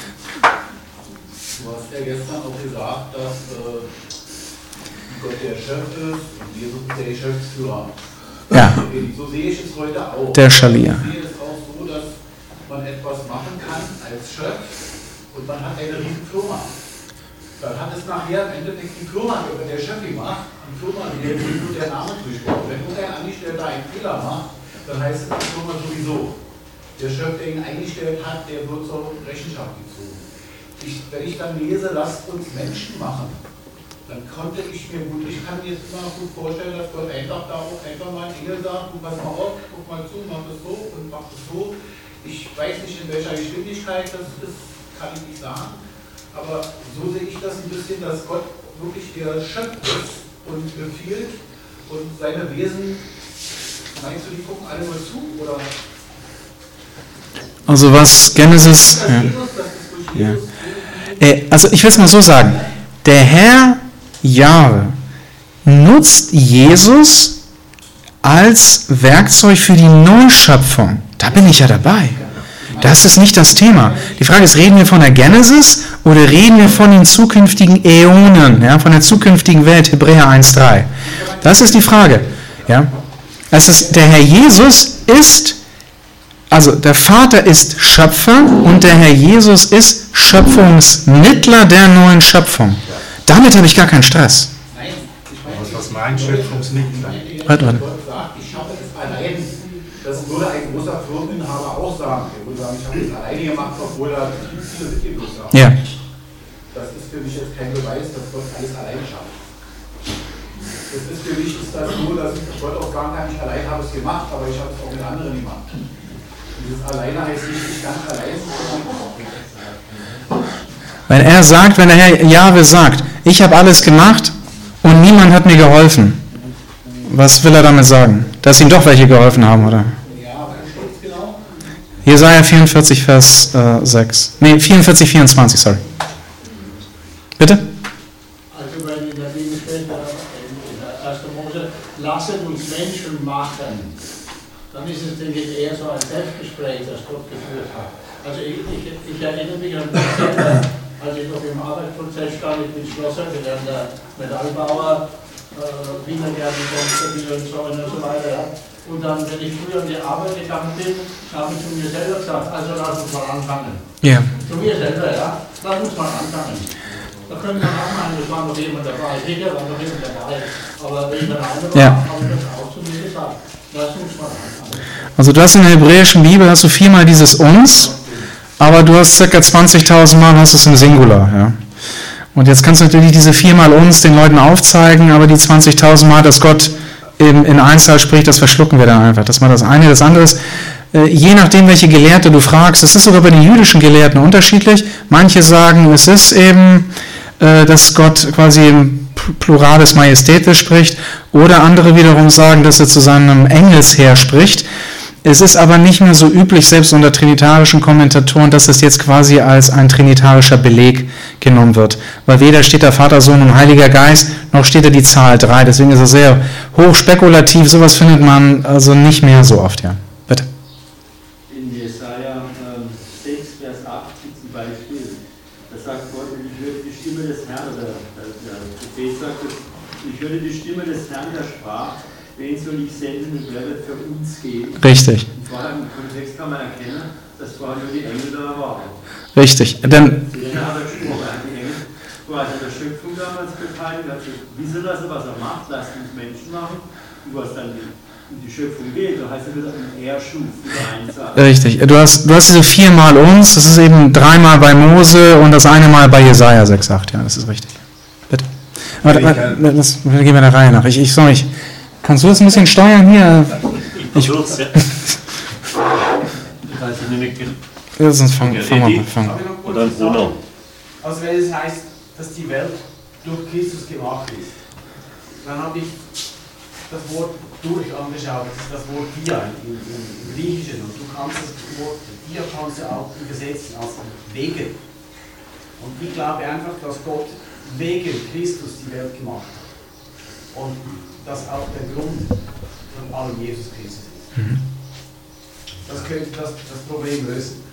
Du hast ja gestern auch gesagt, dass äh, Gott der Chef ist und Jesus der Geschäftsführer. Ja. So sehe ich es heute auch. Der Schalier. Ich sehe es auch so, dass man etwas machen kann als Chef und man hat eine riesen Firma. Dann hat es nachher im Endeffekt die Firma, der Chef gemacht, die Firma, die nur der Name durchkommt. Wenn nur ein Angestellter einen Fehler macht, dann heißt es die Firma sowieso. Der Chef, der ihn eingestellt hat, der wird zur Rechenschaft gezogen. Ich, wenn ich dann lese, lasst uns Menschen machen, dann konnte ich mir gut, ich kann mir jetzt immer gut vorstellen, dass Gott einfach da auch einfach mal einen Engel sagt, und pass mal auf, guck mal zu, mach das so und mach das so. Ich weiß nicht, in welcher Geschwindigkeit das ist, kann ich nicht sagen. Aber so sehe ich das ein bisschen, dass Gott wirklich der Chef ist und befiehlt und seine Wesen, meinst du, die gucken alle mal zu? Oder? Also was Genesis... Ja. Ja. Also ich will es mal so sagen. Der Herr Jahwe nutzt Jesus als Werkzeug für die Neuschöpfung. Da bin ich ja dabei. Das ist nicht das Thema. Die Frage ist, reden wir von der Genesis oder reden wir von den zukünftigen Äonen, ja, von der zukünftigen Welt, Hebräer eins drei. Das ist die Frage. Ja. Es ist, der Herr Jesus ist, also der Vater ist Schöpfer und der Herr Jesus ist Schöpfungsmittler der neuen Schöpfung. Damit habe ich gar keinen Stress. Was meint Schöpfungsmittler? Warte, warte. Ich schaffe es allein. Das würde ein großer Firmeninhaber auch sagen. Er würde sagen, ich habe es alleine gemacht, obwohl er viele mitgewirkt hat. Ja. Das ist für mich jetzt kein Beweis, dass Gott alles alleine schafft. Das ist für mich ist das nur, dass Gott auch sagen kann, ich allein habe es gemacht, aber ich habe es auch mit anderen gemacht. Dieses alleine heißt nicht, ich ganz allein, Wenn er sagt, wenn der Herr Jahwe sagt, ich habe alles gemacht und niemand hat mir geholfen, was will er damit sagen? Dass ihm doch welche geholfen haben, oder? Ja, wo steht es genau? Jesaja vierundvierzig, Vers äh, sechs. Nee, vierundvierzig, vierundzwanzig, sorry. Bitte? Also wenn in der Bibel steht, in erster Mose, lasset uns Menschen machen, dann ist es, denke ich, eher so ein Selbstgespräch, das Gott geführt hat. Also ich, ich, ich erinnere mich an mich selber, als ich noch im Arbeitsprozess stand, ich bin Schlosser, gelernter Metallbauer, äh, Wintergärten, und so und so weiter. Ja. Und dann, wenn ich früher an die Arbeit gegangen bin, habe ich zu mir selber gesagt, also lass uns mal anfangen. Ja. Zu mir selber, ja, lass uns mal anfangen. Da können wir auch meinen, es war noch jemand dabei, sicher war noch jemand dabei, aber wenn ich alleine war, ja. habe ich das auch zu mir gesagt, lass uns mal anfangen. Also du hast in der hebräischen Bibel hast du viermal dieses uns, aber du hast ca. zwanzigtausend Mal hast du es im Singular. Ja. Und jetzt kannst du natürlich diese viermal uns den Leuten aufzeigen, aber die zwanzigtausend Mal, dass Gott in, in Einzahl spricht, das verschlucken wir dann einfach. Das mal das eine. Das andere ist, äh, je nachdem, welche Gelehrte du fragst, das ist sogar bei den jüdischen Gelehrten unterschiedlich. Manche sagen, es ist eben, äh, dass Gott quasi im Pluralis Majestätis spricht, oder andere wiederum sagen, dass er zu seinem Engelsheer spricht. Es ist aber nicht mehr so üblich, selbst unter trinitarischen Kommentatoren, dass es jetzt quasi als ein trinitarischer Beleg genommen wird. Weil weder steht der Vater, Sohn und Heiliger Geist, noch steht da die Zahl drei. Deswegen ist es sehr hoch spekulativ. Sowas findet man also nicht mehr so oft. Ja. Bitte. In Jesaja ähm, sechs, Vers acht gibt es ein Beispiel. Da sagt Gott, ich höre die Stimme des Herrn, oder der, der Prophet sagt, ich höre die Stimme des Herrn, der sprach, wen soll ich senden und wer wird für uns gehen? Richtig. Und vor allem im Kontext kann man erkennen, dass vorher nur die Engel da waren. Richtig. Denn Der hat er gesprochen, die Engel war in der Schöpfung damals beteiligt, hat gesagt, wisse lassen, was er macht, lasst uns Menschen machen. Und was dann in die Schöpfung geht, da heißt es wieder, er schuf, wieder einsam. Richtig. Du hast, du hast diese viermal uns, das ist eben dreimal bei Mose und das eine Mal bei Jesaja sechs acht. Ja, das ist richtig. Bitte. Warte, warte, das, wir gehen wir der Reihe nach. Ich, ich soll mich. Kannst du das ein bisschen steuern hier? Ich versuch's, ja. Ja, sonst fangen fang wir an. Fang. Oder Bruno. Also wenn es heißt, dass die Welt durch Christus gemacht ist, dann habe ich das Wort durch angeschaut, das ist das Wort dia im, im, im Griechischen, und du kannst das Wort dia kannst du auch übersetzen als wegen. Und ich glaube einfach, dass Gott wegen Christus die Welt gemacht hat. Und das auch der Grund von allem Jesus Christus ist. Mhm. Das könnte das, das Problem lösen.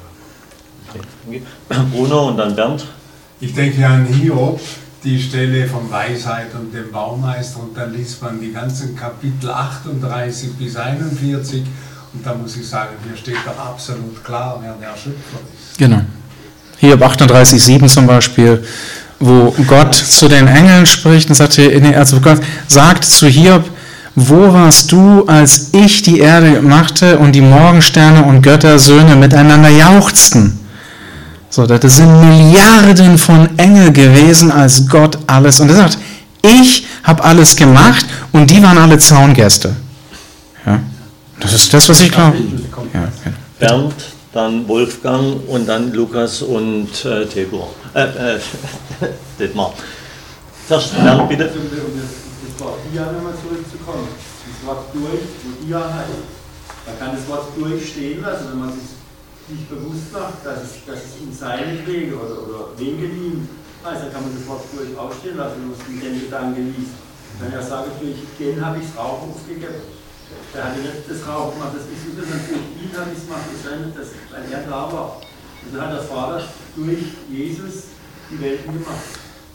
Bruno und dann Bernd. Ich denke an Hiob, die Stelle von Weisheit und dem Baumeister, und dann liest man die ganzen Kapitel achtunddreißig bis einundvierzig, und da muss ich sagen, hier steht doch absolut klar, wer der Schöpfer ist. Genau. Hiob achtunddreißig sieben zum Beispiel, wo Gott zu den Engeln spricht und sagt, also Gott sagt zu Hiob, wo warst du, als ich die Erde machte und die Morgensterne und Göttersöhne miteinander jauchzten? So, das sind Milliarden von Engel gewesen, als Gott alles, und er sagt, ich habe alles gemacht und die waren alle Zaungäste. Ja, das ist das, was ich glaube. Ja, okay. Bernd, dann Wolfgang und dann Lukas und äh, Tibor. Äh, äh, Dietmar. Zuerst Bernd, bitte. Um das Wort dia nochmal zurückzukommen. Das Wort durch, wo dia heißt. Da kann das Wort durch stehen lassen, wenn man sich nicht bewusst macht, dass es, dass es um seine Wege oder, oder Wege liegen. Also kann man das Wort durch auch stehen lassen, wenn man es mit dem Gedanken liest. Wenn er sagt, durch den habe ich das Rauchen aufgegeben. Der hat nicht das Rauchen gemacht, das ist über durch ihn habe ich es gemacht, das war nicht, das, weil er da war. Und dann hat der Vater durch Jesus die Welt gemacht.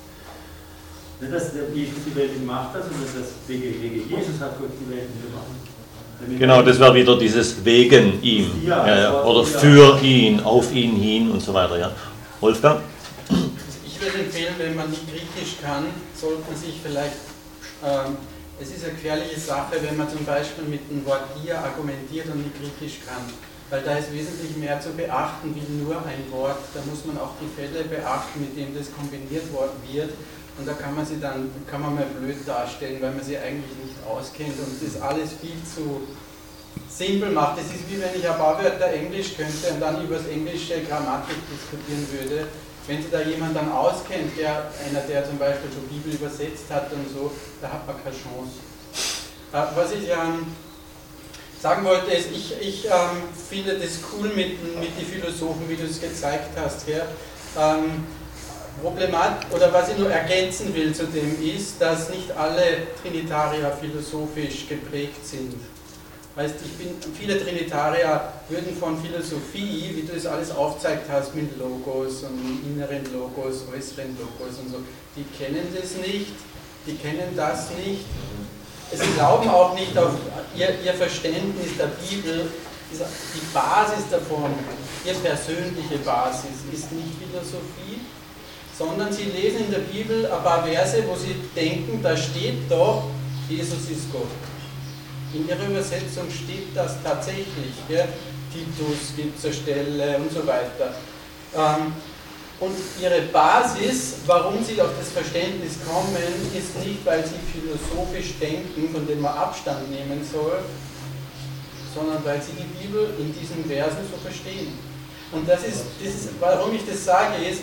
Nicht, dass der Jesus die Welt gemacht hat, sondern dass wegen, wegen Jesus hat Gott die Welt gemacht. Genau, das war wieder dieses wegen ihm. Ja, ja, ja. Oder für ihn, auf ihn hin und so weiter. Ja. Wolfgang? Ich würde empfehlen, wenn man nicht griechisch kann, sollte man sich vielleicht, ähm, es ist eine gefährliche Sache, wenn man zum Beispiel mit dem Wort hier argumentiert und nicht griechisch kann. Weil da ist wesentlich mehr zu beachten wie nur ein Wort. Da muss man auch die Fälle beachten, mit denen das kombiniert wird. Und da kann man sie dann, kann man mal blöd darstellen, weil man sie eigentlich nicht auskennt und das alles viel zu simpel macht. Das ist wie wenn ich ein paar Wörter Englisch könnte und dann über das englische Grammatik diskutieren würde. Wenn sich da jemand dann auskennt, der, einer, der zum Beispiel schon Bibel übersetzt hat und so, da hat man keine Chance. Äh, was ich ähm, sagen wollte, ist, ich, ich ähm, finde das cool mit, mit den Philosophen, wie du es gezeigt hast. Ja? Ähm, Problemat, oder was ich nur ergänzen will zu dem ist, dass nicht alle Trinitarier philosophisch geprägt sind. Weißt, ich bin, viele Trinitarier würden von Philosophie, wie du es alles aufgezeigt hast, mit Logos und inneren Logos, äußeren Logos und so, die kennen das nicht, die kennen das nicht. Sie glauben auch nicht auf ihr, ihr Verständnis der Bibel, die Basis davon, ihre persönliche Basis ist nicht Philosophie, sondern sie lesen in der Bibel ein paar Verse, wo sie denken, da steht doch, Jesus ist Gott. In ihrer Übersetzung steht das tatsächlich. Gell? Titus gibt es eine Stelle und so weiter. Ähm, und ihre Basis, warum sie auf das Verständnis kommen, ist nicht, weil sie philosophisch denken, von dem man Abstand nehmen soll, sondern weil sie die Bibel in diesen Versen so verstehen. Und das ist, das ist warum ich das sage, ist,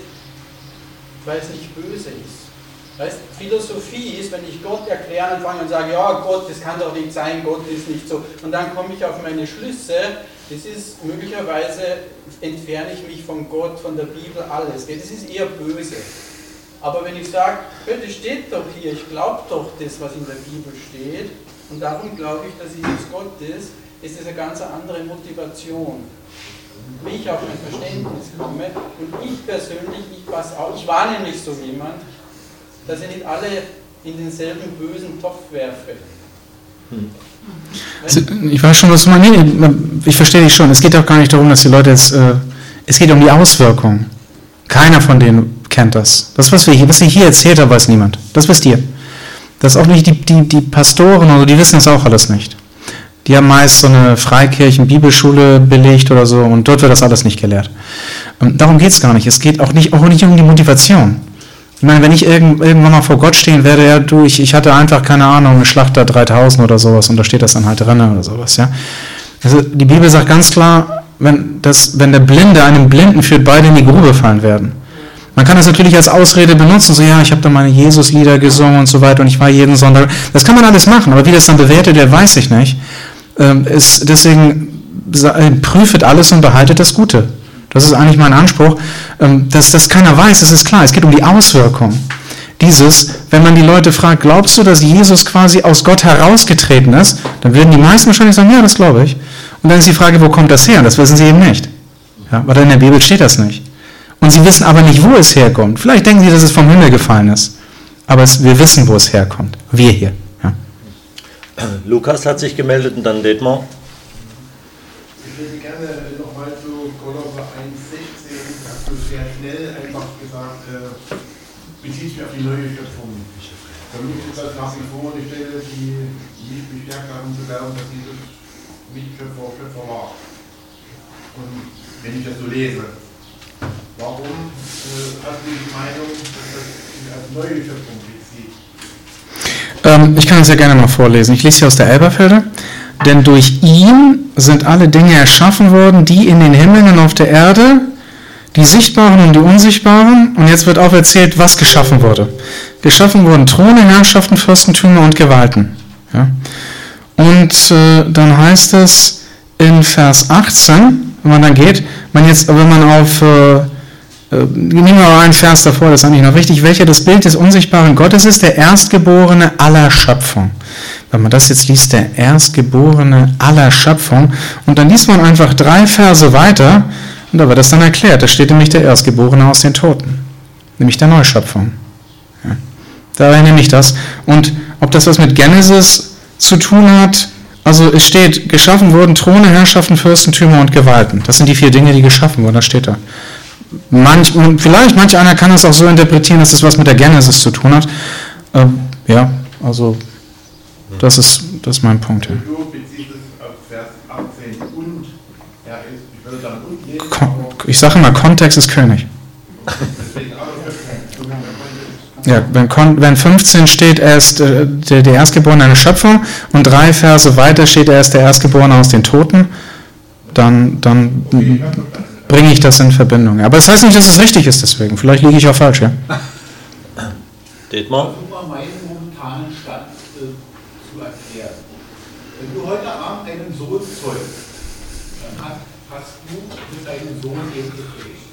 weil es nicht böse ist. Weißt, Philosophie ist, wenn ich Gott erklären anfange und sage, ja Gott, das kann doch nicht sein, Gott ist nicht so. Und dann komme ich auf meine Schlüsse, das ist möglicherweise, entferne ich mich von Gott, von der Bibel, alles. Das ist eher böse. Aber wenn ich sage, das steht doch hier, ich glaube doch das, was in der Bibel steht, und darum glaube ich, dass Jesus Gott ist, ist das eine ganz andere Motivation. Wie ich auf mein Verständnis komme, und ich persönlich, ich passe auch, ich war nämlich so jemand, dass ich nicht alle in denselben bösen Topf werfe. Hm. Ich weiß schon, was du meinst. Ich verstehe dich schon. Es geht auch gar nicht darum, dass die Leute jetzt, äh, es geht um die Auswirkungen. Keiner von denen kennt das. Das, was wir hier, was ich hier erzählt habe, weiß niemand. Das wisst ihr. Das ist auch nicht die, die, die Pastoren oder die wissen das auch alles nicht. Die haben meist so eine Freikirchen-Bibelschule belegt oder so und dort wird das alles nicht gelehrt. Und darum geht es gar nicht. Es geht auch nicht, auch nicht um die Motivation. Ich meine, wenn ich irgend, irgendwann mal vor Gott stehen werde, ja, du, ich, ich hatte einfach, keine Ahnung, eine Schlachter dreitausend oder sowas und da steht das dann halt drin oder sowas, ja. Also die Bibel sagt ganz klar, wenn, das, wenn der Blinde einem Blinden führt, beide in die Grube fallen werden. Man kann das natürlich als Ausrede benutzen, so ja, ich habe da meine Jesus-Lieder gesungen und so weiter und ich war jeden Sonntag. Das kann man alles machen, aber wie das dann bewertet wird, weiß ich nicht. Ähm, ist, deswegen prüfet alles und behaltet das Gute. Das ist eigentlich mein Anspruch. Ähm, dass das keiner weiß, das ist klar. Es geht um die Auswirkung. Dieses, wenn man die Leute fragt, glaubst du, dass Jesus quasi aus Gott herausgetreten ist, dann würden die meisten wahrscheinlich sagen, ja, das glaube ich. Und dann ist die Frage, wo kommt das her? Das wissen sie eben nicht. Ja, weil in der Bibel steht das nicht. Und sie wissen aber nicht, wo es herkommt. Vielleicht denken sie, dass es vom Himmel gefallen ist. Aber es, wir wissen, wo es herkommt. Wir hier. Ja. Lukas hat sich gemeldet und dann Detmar. Ich würde gerne nochmal zu Kolosser eins sechzehn, hast du sehr schnell einfach gesagt, äh, bezieht sich auf die neue Schöpfung. Für mich ist das nach wie vor eine Stelle, die mich bestärkt darum zu glauben, dass Jesus Mitschöpfer, Schöpfer war. Und wenn ich das so lese, warum äh, hast du die Meinung, dass das sich als neue Schöpfung bezieht? Ähm, ich kann das ja gerne mal vorlesen. Ich lese hier aus der Elberfelder. Denn durch ihn sind alle Dinge erschaffen worden, die in den Himmeln und auf der Erde, die Sichtbaren und die Unsichtbaren. Und jetzt wird auch erzählt, was geschaffen wurde. Geschaffen wurden Throne, Herrschaften, Fürstentümer und Gewalten. Ja. Und äh, dann heißt es in Vers achtzehn, wenn man dann geht, man jetzt, wenn man auf äh, Äh, nehmen wir mal einen Vers davor, das ist eigentlich noch wichtig. Welcher das Bild des unsichtbaren Gottes ist, der Erstgeborene aller Schöpfung. Wenn man das jetzt liest, der Erstgeborene aller Schöpfung, und dann liest man einfach drei Verse weiter, und da wird das dann erklärt. Da steht nämlich der Erstgeborene aus den Toten, nämlich der Neuschöpfung. Ja. Daher nehme ich das. Und ob das was mit Genesis zu tun hat, also es steht, geschaffen wurden Throne, Herrschaften, Fürstentümer und Gewalten. Das sind die vier Dinge, die geschaffen wurden, das steht da. Manch, vielleicht, manch einer kann das auch so interpretieren, dass es was mit der Genesis zu tun hat. Ähm, ja, also das ist, das ist mein Punkt. Ja. Du beziehst es auf Vers achtzehn und er ist, ich würde sagen, und jeden. Kon- ich sage immer, Kontext ist König. Ja, wenn, wenn fünfzehn steht, er ist äh, der, der Erstgeborene einer Schöpfung und drei Verse weiter steht, er ist der Erstgeborene aus den Toten, dann, dann bringe ich das in Verbindung. Aber das heißt nicht, dass es richtig ist deswegen. Vielleicht liege ich auch falsch, ja. Dietmar? Um mal meinen momentanen Stand äh, zu erklären. Wenn du heute Abend einen Sohn zeugst, dann hast, hast du mit deinem Sohn eben gekriegt.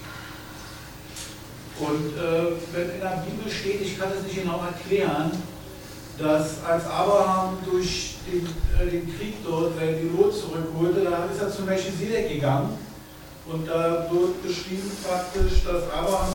Und äh, wenn in der Bibel steht, ich kann es nicht genau erklären, dass als Abraham durch den, äh, den Krieg dort äh, die Lot zurückholte, da ist er zu Melchisedek gegangen und da wird beschrieben praktisch, dass Abraham